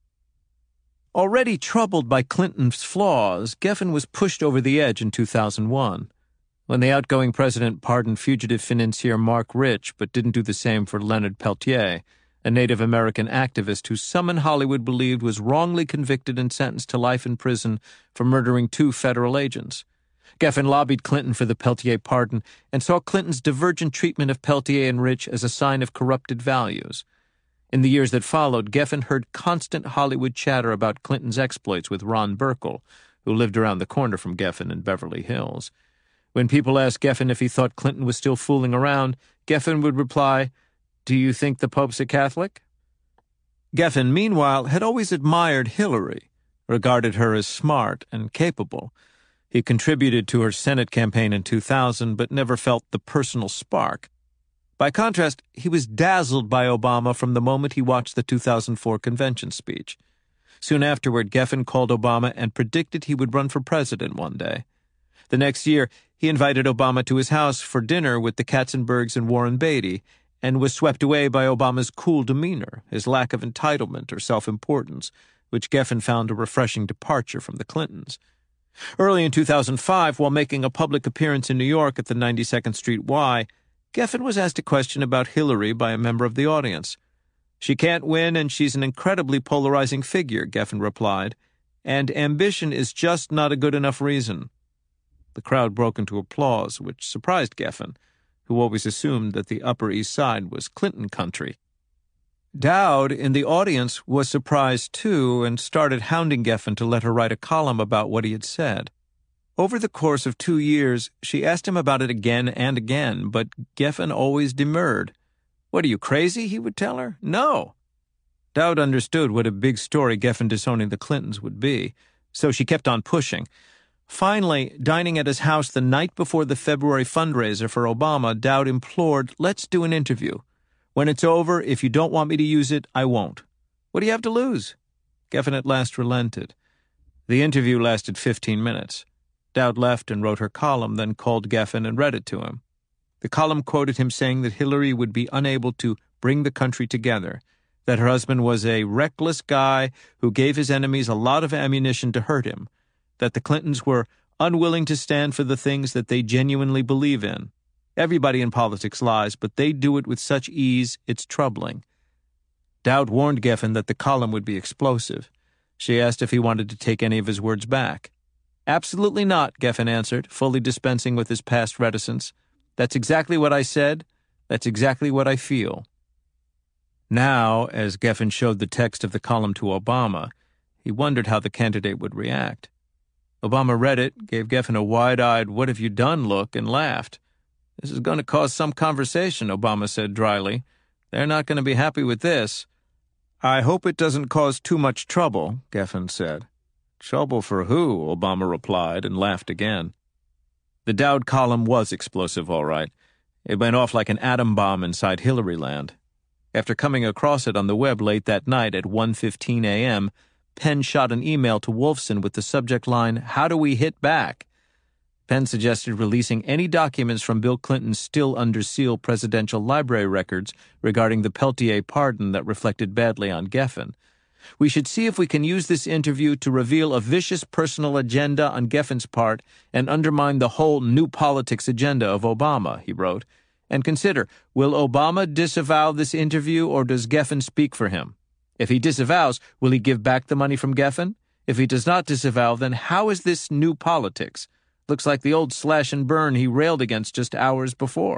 Already troubled by Clinton's flaws, Geffen was pushed over the edge in 2001. When the outgoing president pardoned fugitive financier Mark Rich but didn't do the same for Leonard Peltier, a Native American activist who some in Hollywood believed was wrongly convicted and sentenced to life in prison for murdering 2 federal agents. Geffen lobbied Clinton for the Peltier pardon and saw Clinton's divergent treatment of Peltier and Rich as a sign of corrupted values. In the years that followed, Geffen heard constant Hollywood chatter about Clinton's exploits with Ron Burkle, who lived around the corner from Geffen in Beverly Hills. When people asked Geffen if he thought Clinton was still fooling around, Geffen would reply, "Do you think the Pope's a Catholic?" Geffen, meanwhile, had always admired Hillary, regarded her as smart and capable. He contributed to her Senate campaign in 2000, but never felt the personal spark. By contrast, he was dazzled by Obama from the moment he watched the 2004 convention speech. Soon afterward, Geffen called Obama and predicted he would run for president one day. The next year, he invited Obama to his house for dinner with the Katzenbergs and Warren Beatty, and was swept away by Obama's cool demeanor, his lack of entitlement or self-importance, which Geffen found a refreshing departure from the Clintons. Early in 2005, while making a public appearance in New York at the 92nd Street Y, Geffen was asked a question about Hillary by a member of the audience. "She can't win, and she's an incredibly polarizing figure," Geffen replied, "and ambition is just not a good enough reason." The crowd broke into applause, which surprised Geffen, who always assumed that the Upper East Side was Clinton country. Dowd, in the audience, was surprised too and started hounding Geffen to let her write a column about what he had said. Over the course of 2 years, she asked him about it again and again, but Geffen always demurred. "What, are you crazy?" he would tell her. "No." Dowd understood what a big story Geffen disowning the Clintons would be, so she kept on pushing. Finally, dining at his house the night before the February fundraiser for Obama, Dowd implored, "Let's do an interview. When it's over, if you don't want me to use it, I won't. What do you have to lose?" Geffen at last relented. The interview lasted 15 minutes. Dowd left and wrote her column, then called Geffen and read it to him. The column quoted him saying that Hillary would be unable to bring the country together, that her husband was a reckless guy who gave his enemies a lot of ammunition to hurt him, that the Clintons were unwilling to stand for the things that they genuinely believe in. Everybody in politics lies, but they do it with such ease, it's troubling. Dowd warned Geffen that the column would be explosive. She asked if he wanted to take any of his words back. "Absolutely not," Geffen answered, fully dispensing with his past reticence. "That's exactly what I said. That's exactly what I feel." Now, as Geffen showed the text of the column to Obama, he wondered how the candidate would react. Obama read it, gave Geffen a wide-eyed "what have you done" look, and laughed. "This is going to cause some conversation," Obama said dryly. "They're not going to be happy with this." "I hope it doesn't cause too much trouble," Geffen said. "Trouble for who?" Obama replied, and laughed again. The Dowd column was explosive, all right. It went off like an atom bomb inside Hillary land. After coming across it on the web late that night at 1:15 a.m., Penn shot an email to Wolfson with the subject line, "How do we hit back?" Penn suggested releasing any documents from Bill Clinton's still under seal presidential library records regarding the Peltier pardon that reflected badly on Geffen. "We should see if we can use this interview to reveal a vicious personal agenda on Geffen's part and undermine the whole new politics agenda of Obama," he wrote. "And consider, will Obama disavow this interview or does Geffen speak for him? If he disavows, will he give back the money from Geffen? If he does not disavow, then how is this new politics? Looks like the old slash and burn he railed against just hours before."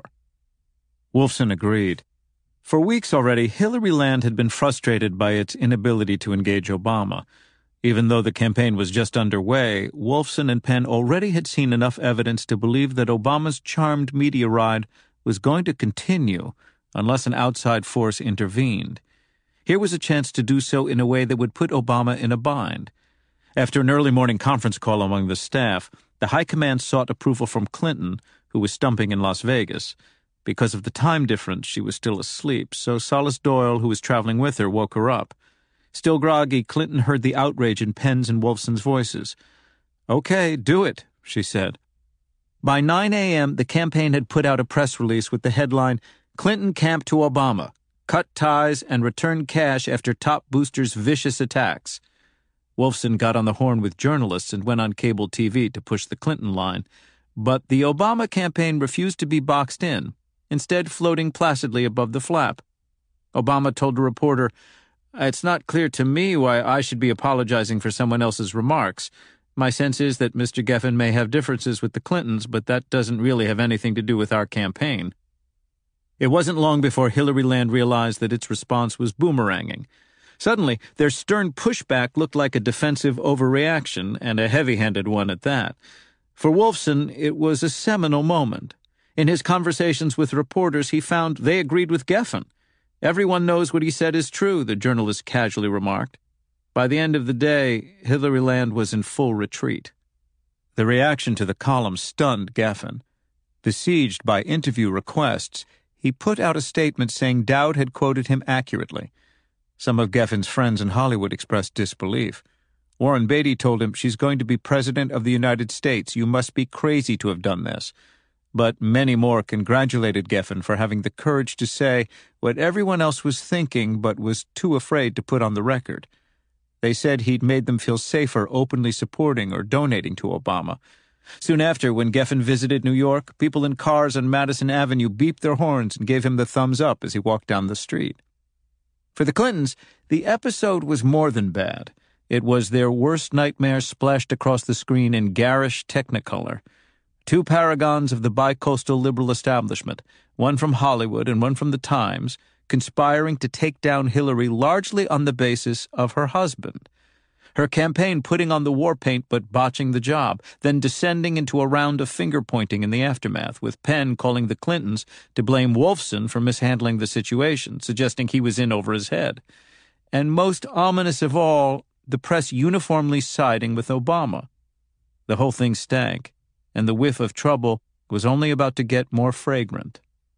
Wolfson agreed. For weeks already, Hillary land had been frustrated by its inability to engage Obama. Even though the campaign was just underway, Wolfson and Penn already had seen enough evidence to believe that Obama's charmed media ride was going to continue unless an outside force intervened. Here was a chance to do so in a way that would put Obama in a bind. After an early morning conference call among the staff, the high command sought approval from Clinton, who was stumping in Las Vegas. Because of the time difference, she was still asleep, so Solace Doyle, who was traveling with her, woke her up. Still groggy, Clinton heard the outrage in Penn's and Wolfson's voices. "Okay, do it," she said. By 9 a.m., the campaign had put out a press release with the headline, "Clinton Camp to Obama. Cut ties and return cash after top boosters' vicious attacks." Wolfson got on the horn with journalists and went on cable TV to push the Clinton line. But the Obama campaign refused to be boxed in, instead floating placidly above the flap. Obama told a reporter, "It's not clear to me why I should be apologizing for someone else's remarks. My sense is that Mr. Geffen may have differences with the Clintons, but that doesn't really have anything to do with our campaign." It wasn't long before Hillary land realized that its response was boomeranging. Suddenly, their stern pushback looked like a defensive overreaction, and a heavy-handed one at that. For Wolfson, it was a seminal moment. In his conversations with reporters, he found they agreed with Geffen. "Everyone knows what he said is true," the journalist casually remarked. By the end of the day, Hillary land was in full retreat. The reaction to the column stunned Geffen. Besieged by interview requests, he put out a statement saying Dowd had quoted him accurately. Some of Geffen's friends in Hollywood expressed disbelief. Warren Beatty told him, "She's going to be President of the United States. You must be crazy to have done this." But many more congratulated Geffen for having the courage to say what everyone else was thinking but was too afraid to put on the record. They said he'd made them feel safer openly supporting or donating to Obama. Soon after, when Geffen visited New York, people in cars on Madison Avenue beeped their horns and gave him the thumbs up as he walked down the street. For the Clintons, the episode was more than bad. It was their worst nightmare splashed across the screen in garish technicolor. Two paragons of the bicoastal liberal establishment, one from Hollywood and one from the Times, conspiring to take down Hillary largely on the basis of her husband. Her campaign putting on the war paint but botching the job, then descending into a round of finger-pointing in the aftermath, with Penn calling the Clintons to blame Wolfson for mishandling the situation, suggesting he was in over his head. And most ominous of all, the press uniformly siding with Obama. The whole thing stank, and the whiff of trouble was only about to get more fragrant.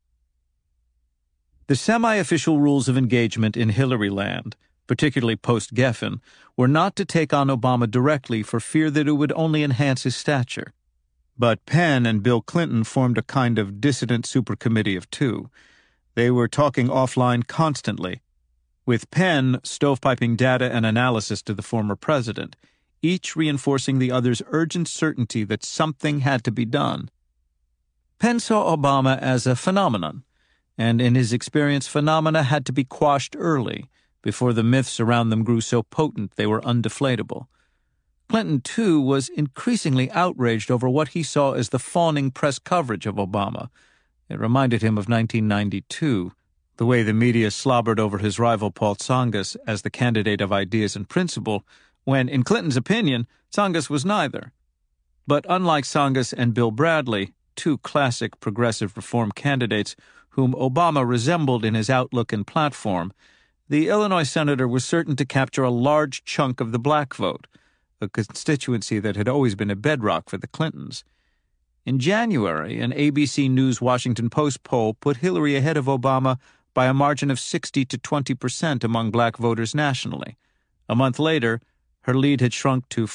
The semi-official rules of engagement in Hillary land, particularly post-Geffen, were not to take on Obama directly for fear that it would only enhance his stature. But Penn and Bill Clinton formed a kind of dissident supercommittee of two. They were talking offline constantly, with Penn stovepiping data and analysis to the former president, each reinforcing the other's urgent certainty that something had to be done. Penn saw Obama as a phenomenon, and in his experience, phenomena had to be quashed early, before the myths around them grew so potent they were undeflatable. Clinton, too, was increasingly outraged over what he saw as the fawning press coverage of Obama. It reminded him of 1992, the way the media slobbered over his rival Paul Tsongas as the candidate of ideas and principle, when, in Clinton's opinion, Tsongas was neither. But unlike Tsongas and Bill Bradley, two classic progressive reform candidates whom Obama resembled in his outlook and platform, the Illinois senator was certain to capture a large chunk of the black vote, a constituency that had always been a bedrock for the Clintons. In January, an ABC News Washington Post poll put Hillary ahead of Obama by a margin of 60 to 20% among black voters nationally. A month later, her lead had shrunk to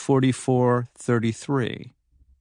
44-33.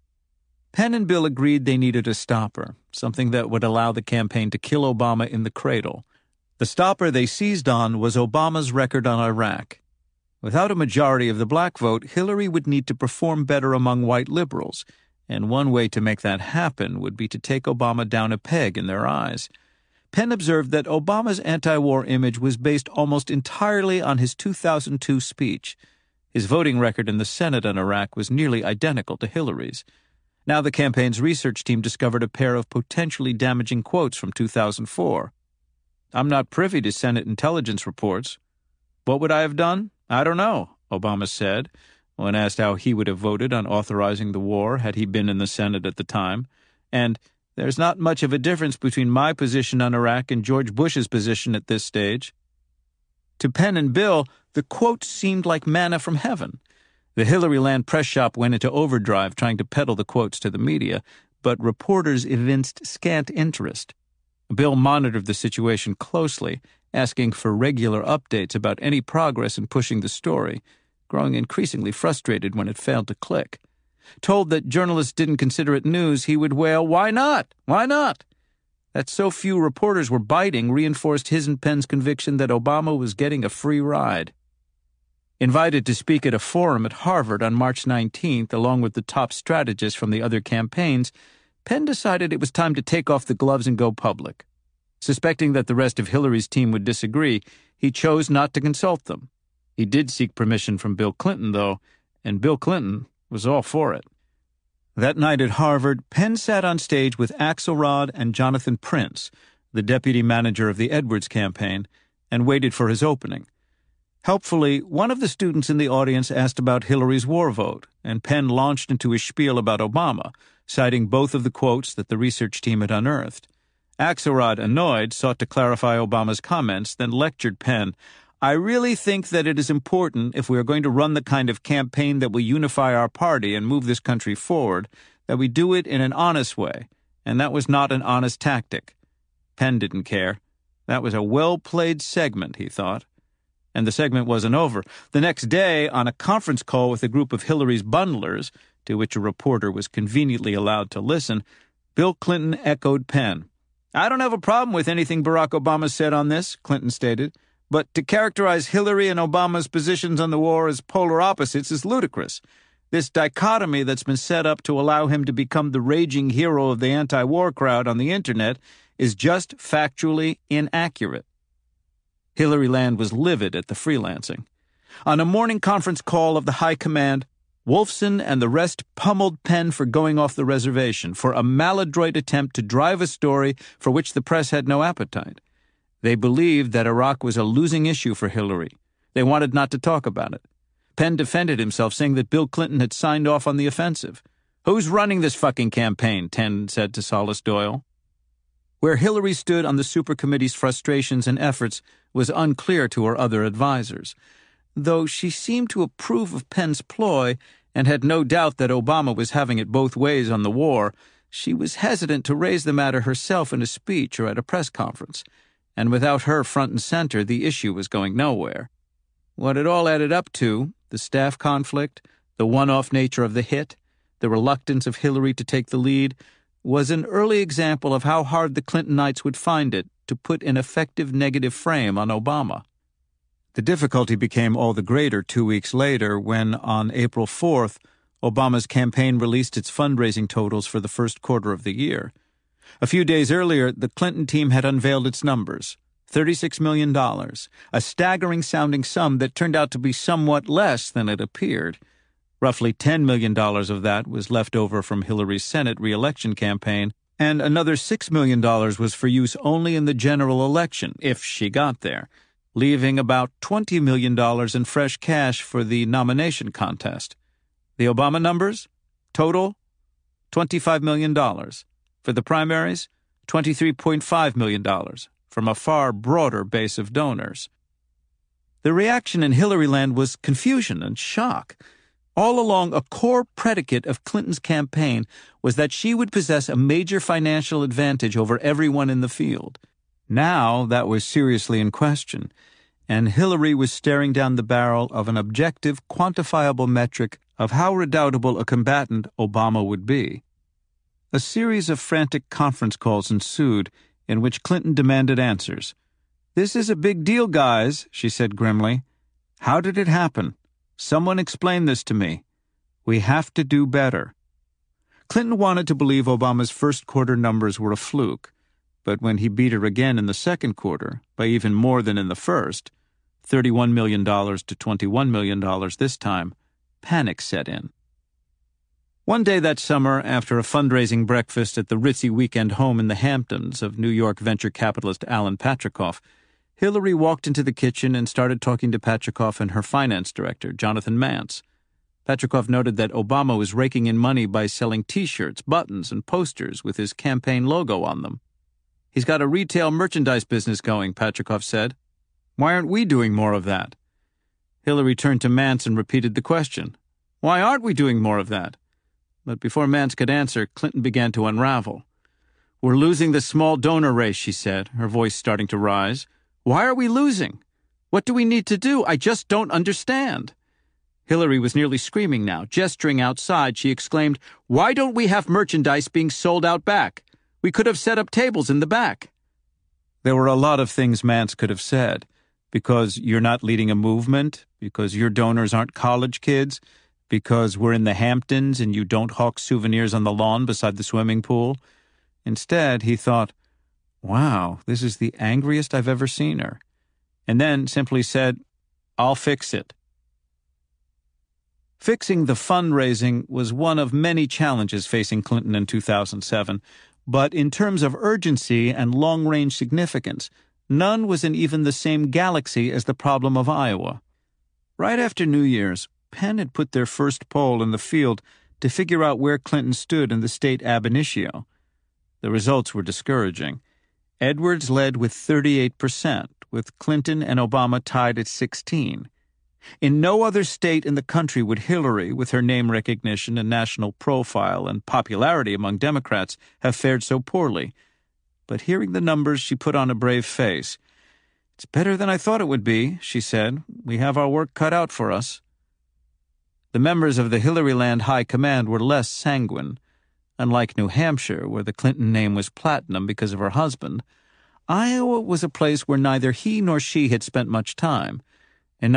Penn and Bill agreed they needed a stopper, something that would allow the campaign to kill Obama in the cradle. The stopper they seized on was Obama's record on Iraq. Without a majority of the black vote, Hillary would need to perform better among white liberals, and one way to make that happen would be to take Obama down a peg in their eyes. Penn observed that Obama's anti-war image was based almost entirely on his 2002 speech. His voting record in the Senate on Iraq was nearly identical to Hillary's. Now the campaign's research team discovered a pair of potentially damaging quotes from 2004. "I'm not privy to Senate intelligence reports. What would I have done? I don't know," Obama said, when asked how he would have voted on authorizing the war had he been in the Senate at the time. And "there's not much of a difference between my position on Iraq and George Bush's position at this stage." To Penn and Bill, the quotes seemed like manna from heaven. The Hillary Land press shop went into overdrive trying to peddle the quotes to the media, but reporters evinced scant interest. Bill monitored the situation closely, asking for regular updates about any progress in pushing the story, growing increasingly frustrated when it failed to click. Told that journalists didn't consider it news, he would wail, "Why not? Why not?" That so few reporters were biting reinforced his and Penn's conviction that Obama was getting a free ride. Invited to speak at a forum at Harvard on March 19th, along with the top strategists from the other campaigns, Penn decided it was time to take off the gloves and go public. Suspecting that the rest of Hillary's team would disagree, he chose not to consult them. He did seek permission from Bill Clinton, though, and Bill Clinton was all for it. That night at Harvard, Penn sat on stage with Axelrod and Jonathan Prince, the deputy manager of the Edwards campaign, and waited for his opening. Helpfully, one of the students in the audience asked about Hillary's war vote, and Penn launched into his spiel about Obama, citing both of the quotes that the research team had unearthed. Axelrod, annoyed, sought to clarify Obama's comments, then lectured Penn, "I really think that it is important, if we are going to run the kind of campaign that will unify our party and move this country forward, that we do it in an honest way, and that was not an honest tactic." Penn didn't care. That was a well-played segment, he thought. And the segment wasn't over. The next day, on a conference call with a group of Hillary's bundlers, to which a reporter was conveniently allowed to listen, Bill Clinton echoed Penn. "I don't have a problem with anything Barack Obama said on this," Clinton stated, "but to characterize Hillary and Obama's positions on the war as polar opposites is ludicrous. This dichotomy that's been set up to allow him to become the raging hero of the anti-war crowd on the internet is just factually inaccurate. Hillary Land was livid at the freelancing. On a morning conference call of the High Command, Wolfson and the rest pummeled Penn for going off the reservation, for a maladroit attempt to drive a story for which the press had no appetite. They believed that Iraq was a losing issue for Hillary. They wanted not to talk about it. Penn defended himself, saying that Bill Clinton had signed off on the offensive. "Who's running this fucking campaign?" Penn said to Salas Doyle. Where Hillary stood on the supercommittee's frustrations and efforts was unclear to her other advisers. Though she seemed to approve of Penn's ploy and had no doubt that Obama was having it both ways on the war, she was hesitant to raise the matter herself in a speech or at a press conference. And without her front and center, the issue was going nowhere. What it all added up to, the staff conflict, the one-off nature of the hit, the reluctance of Hillary to take the lead, was an early example of how hard the Clintonites would find it to put an effective negative frame on Obama. The difficulty became all the greater 2 weeks later when, on April 4th, Obama's campaign released its fundraising totals for the first quarter of the year. A few days earlier, the Clinton team had unveiled its numbers, $36 million, a staggering-sounding sum that turned out to be somewhat less than it appeared. Roughly $10 million of that was left over from Hillary's Senate re-election campaign, and another $6 million was for use only in the general election, if she got there, leaving about $20 million in fresh cash for the nomination contest. The Obama numbers? Total? $25 million. For the primaries? $23.5 million, from a far broader base of donors. The reaction in Hillary Land was confusion and shock. All along, a core predicate of Clinton's campaign was that she would possess a major financial advantage over everyone in the field. Now that was seriously in question, and Hillary was staring down the barrel of an objective, quantifiable metric of how redoubtable a combatant Obama would be. A series of frantic conference calls ensued in which Clinton demanded answers. "This is a big deal, guys," she said grimly. "How did it happen? Someone explain this to me. We have to do better." Clinton wanted to believe Obama's first quarter numbers were a fluke, but when he beat her again in the second quarter, by even more than in the first, $31 million to $21 million this time, panic set in. One day that summer, after a fundraising breakfast at the ritzy weekend home in the Hamptons of New York venture capitalist Alan Patricof, Hillary walked into the kitchen and started talking to Patricof and her finance director, Jonathan Mance. Patricof noted that Obama was raking in money by selling T-shirts, buttons, and posters with his campaign logo on them. "He's got a retail merchandise business going," Patricof said. "Why aren't we doing more of that?" Hillary turned to Mance and repeated the question. "Why aren't we doing more of that?" But before Mance could answer, Clinton began to unravel. "We're losing the small donor race," she said, her voice starting to rise. "Why are we losing? What do we need to do? I just don't understand." Hillary was nearly screaming now. Gesturing outside, she exclaimed, "Why don't we have merchandise being sold out back? We could have set up tables in the back." There were a lot of things Mance could have said. Because you're not leading a movement, because your donors aren't college kids, because we're in the Hamptons and you don't hawk souvenirs on the lawn beside the swimming pool. Instead, he thought, "Wow, this is the angriest I've ever seen her." And then simply said, "I'll fix it." Fixing the fundraising was one of many challenges facing Clinton in 2007, but in terms of urgency and long-range significance, none was in even the same galaxy as the problem of Iowa. Right after New Year's, Penn had put their first poll in the field to figure out where Clinton stood in the state ab initio. The results were discouraging. Edwards led with 38%, with Clinton and Obama tied at 16%. In no other state in the country would Hillary, with her name recognition and national profile and popularity among Democrats, have fared so poorly. But hearing the numbers, she put on a brave face. "It's better than I thought it would be," she said. "We have our work cut out for us." The members of the Hillary Land High Command were less sanguine. Unlike New Hampshire, where the Clinton name was platinum because of her husband, Iowa was a place where neither he nor she had spent much time, In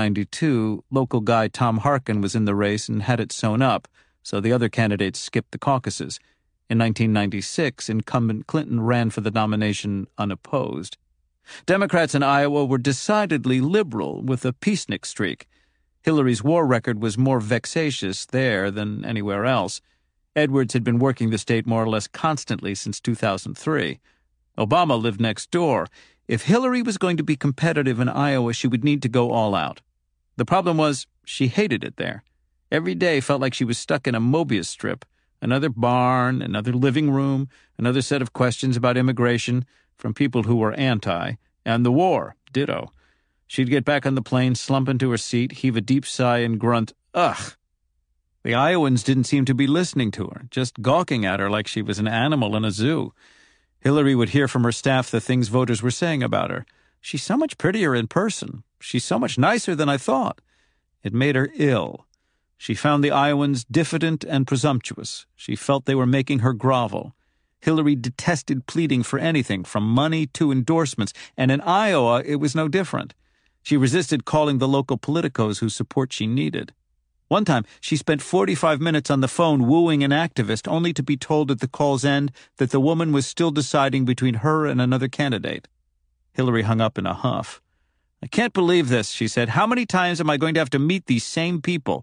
1992, local guy Tom Harkin was in the race and had it sewn up, so the other candidates skipped the caucuses. In 1996, incumbent Clinton ran for the nomination unopposed. Democrats in Iowa were decidedly liberal, with a peacenik streak. Hillary's war record was more vexatious there than anywhere else. Edwards had been working the state more or less constantly since 2003. Obama lived next door. If Hillary was going to be competitive in Iowa, she would need to go all out. The problem was, she hated it there. Every day felt like she was stuck in a Mobius strip. Another barn, another living room, another set of questions about immigration from people who were anti, and the war, ditto. She'd get back on the plane, slump into her seat, heave a deep sigh, and grunt, "Ugh." The Iowans didn't seem to be listening to her, just gawking at her like she was an animal in a zoo. Hillary would hear from her staff the things voters were saying about her. "She's so much prettier in person. She's so much nicer than I thought." It made her ill. She found the Iowans diffident and presumptuous. She felt they were making her grovel. Hillary detested pleading for anything, from money to endorsements, and in Iowa it was no different. She resisted calling the local politicos whose support she needed. One time, she spent 45 minutes on the phone wooing an activist, only to be told at the call's end that the woman was still deciding between her and another candidate. Hillary hung up in a huff. "I can't believe this," she said. "How many times am I going to have to meet these same people?"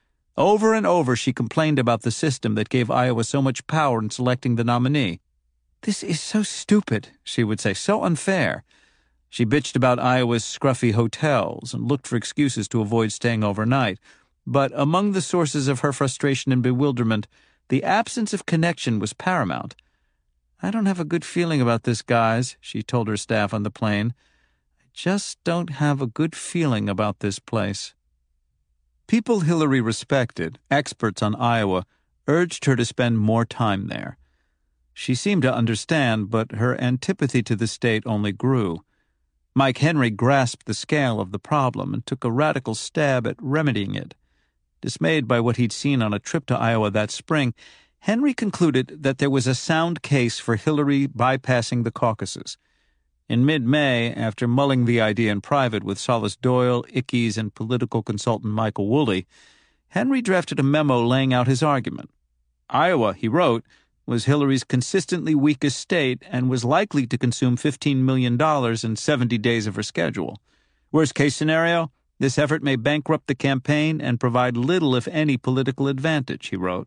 Over and over she complained about the system that gave Iowa so much power in selecting the nominee. "This is so stupid," she would say, "so unfair." She bitched about Iowa's scruffy hotels and looked for excuses to avoid staying overnight. But among the sources of her frustration and bewilderment, the absence of connection was paramount. "I don't have a good feeling about this, guys," she told her staff on the plane. "I just don't have a good feeling about this place." People Hillary respected, experts on Iowa, urged her to spend more time there. She seemed to understand, but her antipathy to the state only grew. Mike Henry grasped the scale of the problem and took a radical stab at remedying it. Dismayed by what he'd seen on a trip to Iowa that spring, Henry concluded that there was a sound case for Hillary bypassing the caucuses. In mid-May, after mulling the idea in private with Solis Doyle, Ickes, and political consultant Michael Woolley, Henry drafted a memo laying out his argument. Iowa, he wrote, was Hillary's consistently weakest state and was likely to consume $15 million in 70 days of her schedule. Worst-case scenario, this effort may bankrupt the campaign and provide little, if any, political advantage, he wrote.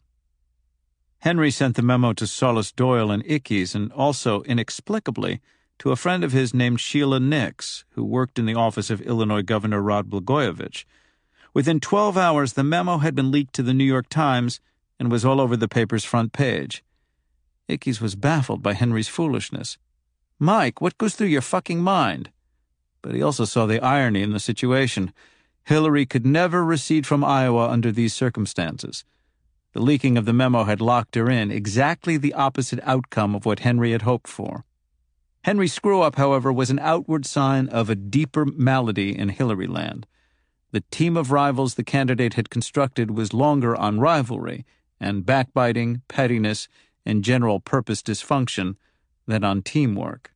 Henry sent the memo to Solis Doyle and Ickes, and also, inexplicably, to a friend of his named Sheila Nix, who worked in the office of Illinois Governor Rod Blagojevich. Within 12 hours, the memo had been leaked to the New York Times and was all over the paper's front page. Ickes was baffled by Henry's foolishness. "Mike, what goes through your fucking mind?" But he also saw the irony in the situation. Hillary could never recede from Iowa under these circumstances. The leaking of the memo had locked her in, exactly the opposite outcome of what Henry had hoped for. Henry's screw-up, however, was an outward sign of a deeper malady in Hillary land. The team of rivals the candidate had constructed was longer on rivalry and backbiting, pettiness, and general purpose dysfunction than on teamwork.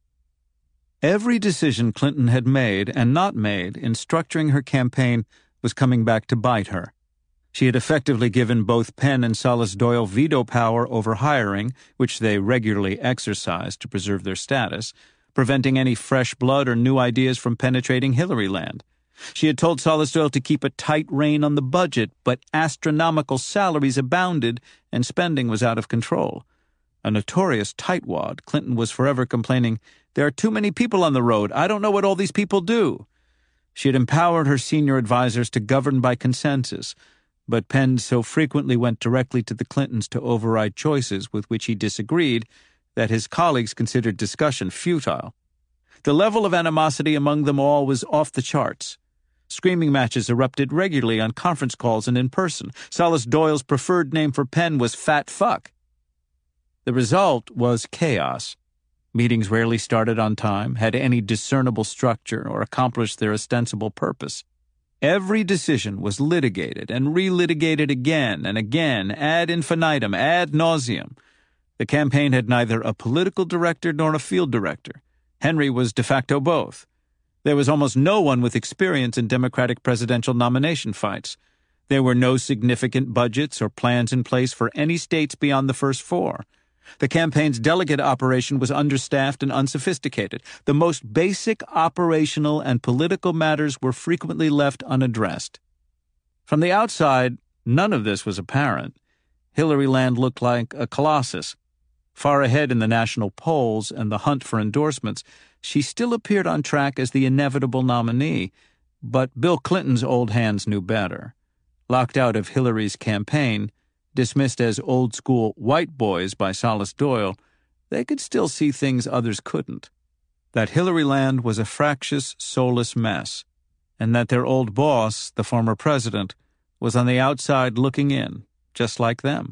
Every decision Clinton had made and not made in structuring her campaign was coming back to bite her. She had effectively given both Penn and Solis Doyle veto power over hiring, which they regularly exercised to preserve their status, preventing any fresh blood or new ideas from penetrating Hillary land. She had told Solis Doyle to keep a tight rein on the budget, but astronomical salaries abounded and spending was out of control. A notorious tightwad, Clinton was forever complaining, "There are too many people on the road. I don't know what all these people do." She had empowered her senior advisers to govern by consensus, but Penn so frequently went directly to the Clintons to override choices with which he disagreed that his colleagues considered discussion futile. The level of animosity among them all was off the charts. Screaming matches erupted regularly on conference calls and in person. Solis Doyle's preferred name for Penn was Fat Fuck. The result was chaos. Meetings rarely started on time, had any discernible structure, or accomplished their ostensible purpose. Every decision was litigated and relitigated again and again, ad infinitum, ad nauseum. The campaign had neither a political director nor a field director. Henry was de facto both. There was almost no one with experience in Democratic presidential nomination fights. There were no significant budgets or plans in place for any states beyond the first four. The campaign's delegate operation was understaffed and unsophisticated. The most basic operational and political matters were frequently left unaddressed. From the outside, none of this was apparent. Hillary Land looked like a colossus. Far ahead in the national polls and the hunt for endorsements, she still appeared on track as the inevitable nominee, but Bill Clinton's old hands knew better. Locked out of Hillary's campaign, dismissed as old-school white boys by Salas Doyle, they could still see things others couldn't. That Hillary Land was a fractious, soulless mess, and that their old boss, the former president, was on the outside looking in, just like them.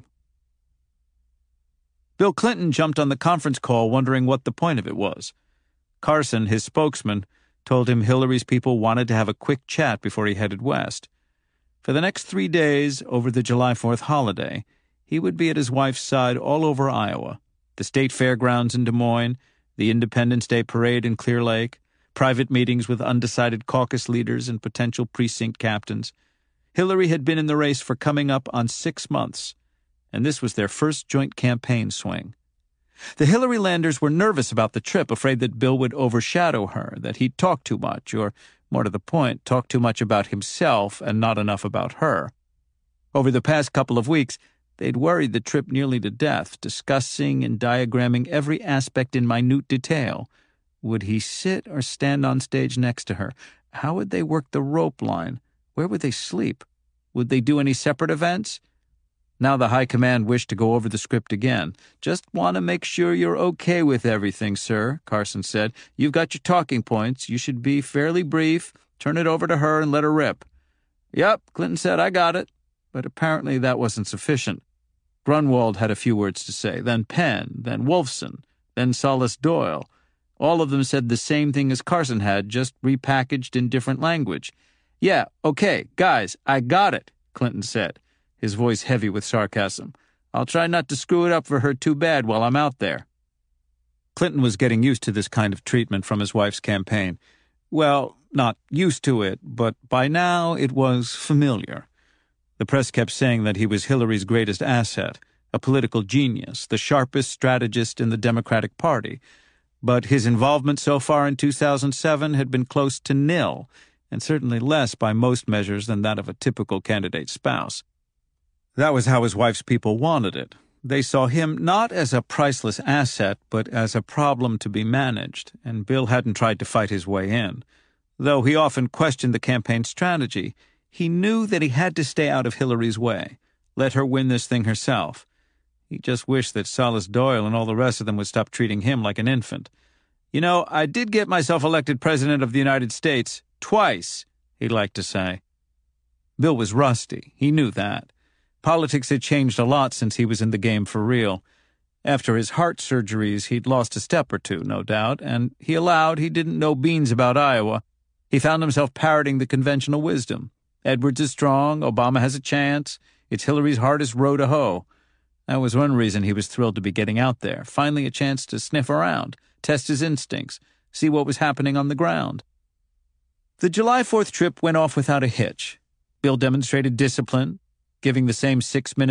Bill Clinton jumped on the conference call wondering what the point of it was. Carson, his spokesman, told him Hillary's people wanted to have a quick chat before he headed west. For the next 3 days, over the July 4th holiday, he would be at his wife's side all over Iowa, the state fairgrounds in Des Moines, the Independence Day parade in Clear Lake, private meetings with undecided caucus leaders and potential precinct captains. Hillary had been in the race for coming up on 6 months, and this was their first joint campaign swing. The Hillary Landers were nervous about the trip, afraid that Bill would overshadow her, that he'd talk too much, or, more to the point, talk too much about himself and not enough about her. Over the past couple of weeks, they'd worried the trip nearly to death, discussing and diagramming every aspect in minute detail. Would he sit or stand on stage next to her? How would they work the rope line? Where would they sleep? Would they do any separate events? Now the high command wished to go over the script again. "Just want to make sure you're okay with everything, sir," Carson said. "You've got your talking points. You should be fairly brief. Turn it over to her and let her rip." "Yep," Clinton said, "I got it." But apparently that wasn't sufficient. Grunwald had a few words to say, then Penn, then Wolfson, then Salas Doyle. All of them said the same thing as Carson had, just repackaged in different language. "Yeah, okay, guys, I got it," Clinton said, his voice heavy with sarcasm. "I'll try not to screw it up for her too bad while I'm out there." Clinton was getting used to this kind of treatment from his wife's campaign. Well, not used to it, but by now it was familiar. The press kept saying that he was Hillary's greatest asset, a political genius, the sharpest strategist in the Democratic Party. But his involvement so far in 2007 had been close to nil, and certainly less by most measures than that of a typical candidate's spouse. That was how his wife's people wanted it. They saw him not as a priceless asset, but as a problem to be managed, and Bill hadn't tried to fight his way in. Though he often questioned the campaign strategy, he knew that he had to stay out of Hillary's way, let her win this thing herself. He just wished that Salas Doyle and all the rest of them would stop treating him like an infant. "You know, I did get myself elected President of the United States twice," he liked to say. Bill was rusty. He knew that. Politics had changed a lot since he was in the game for real. After his heart surgeries, he'd lost a step or two, no doubt, and he allowed he didn't know beans about Iowa. He found himself parroting the conventional wisdom. Edwards is strong, Obama has a chance, it's Hillary's hardest row to hoe. That was one reason he was thrilled to be getting out there, finally a chance to sniff around, test his instincts, see what was happening on the ground. The July 4th trip went off without a hitch. Bill demonstrated discipline, giving the same 6-minute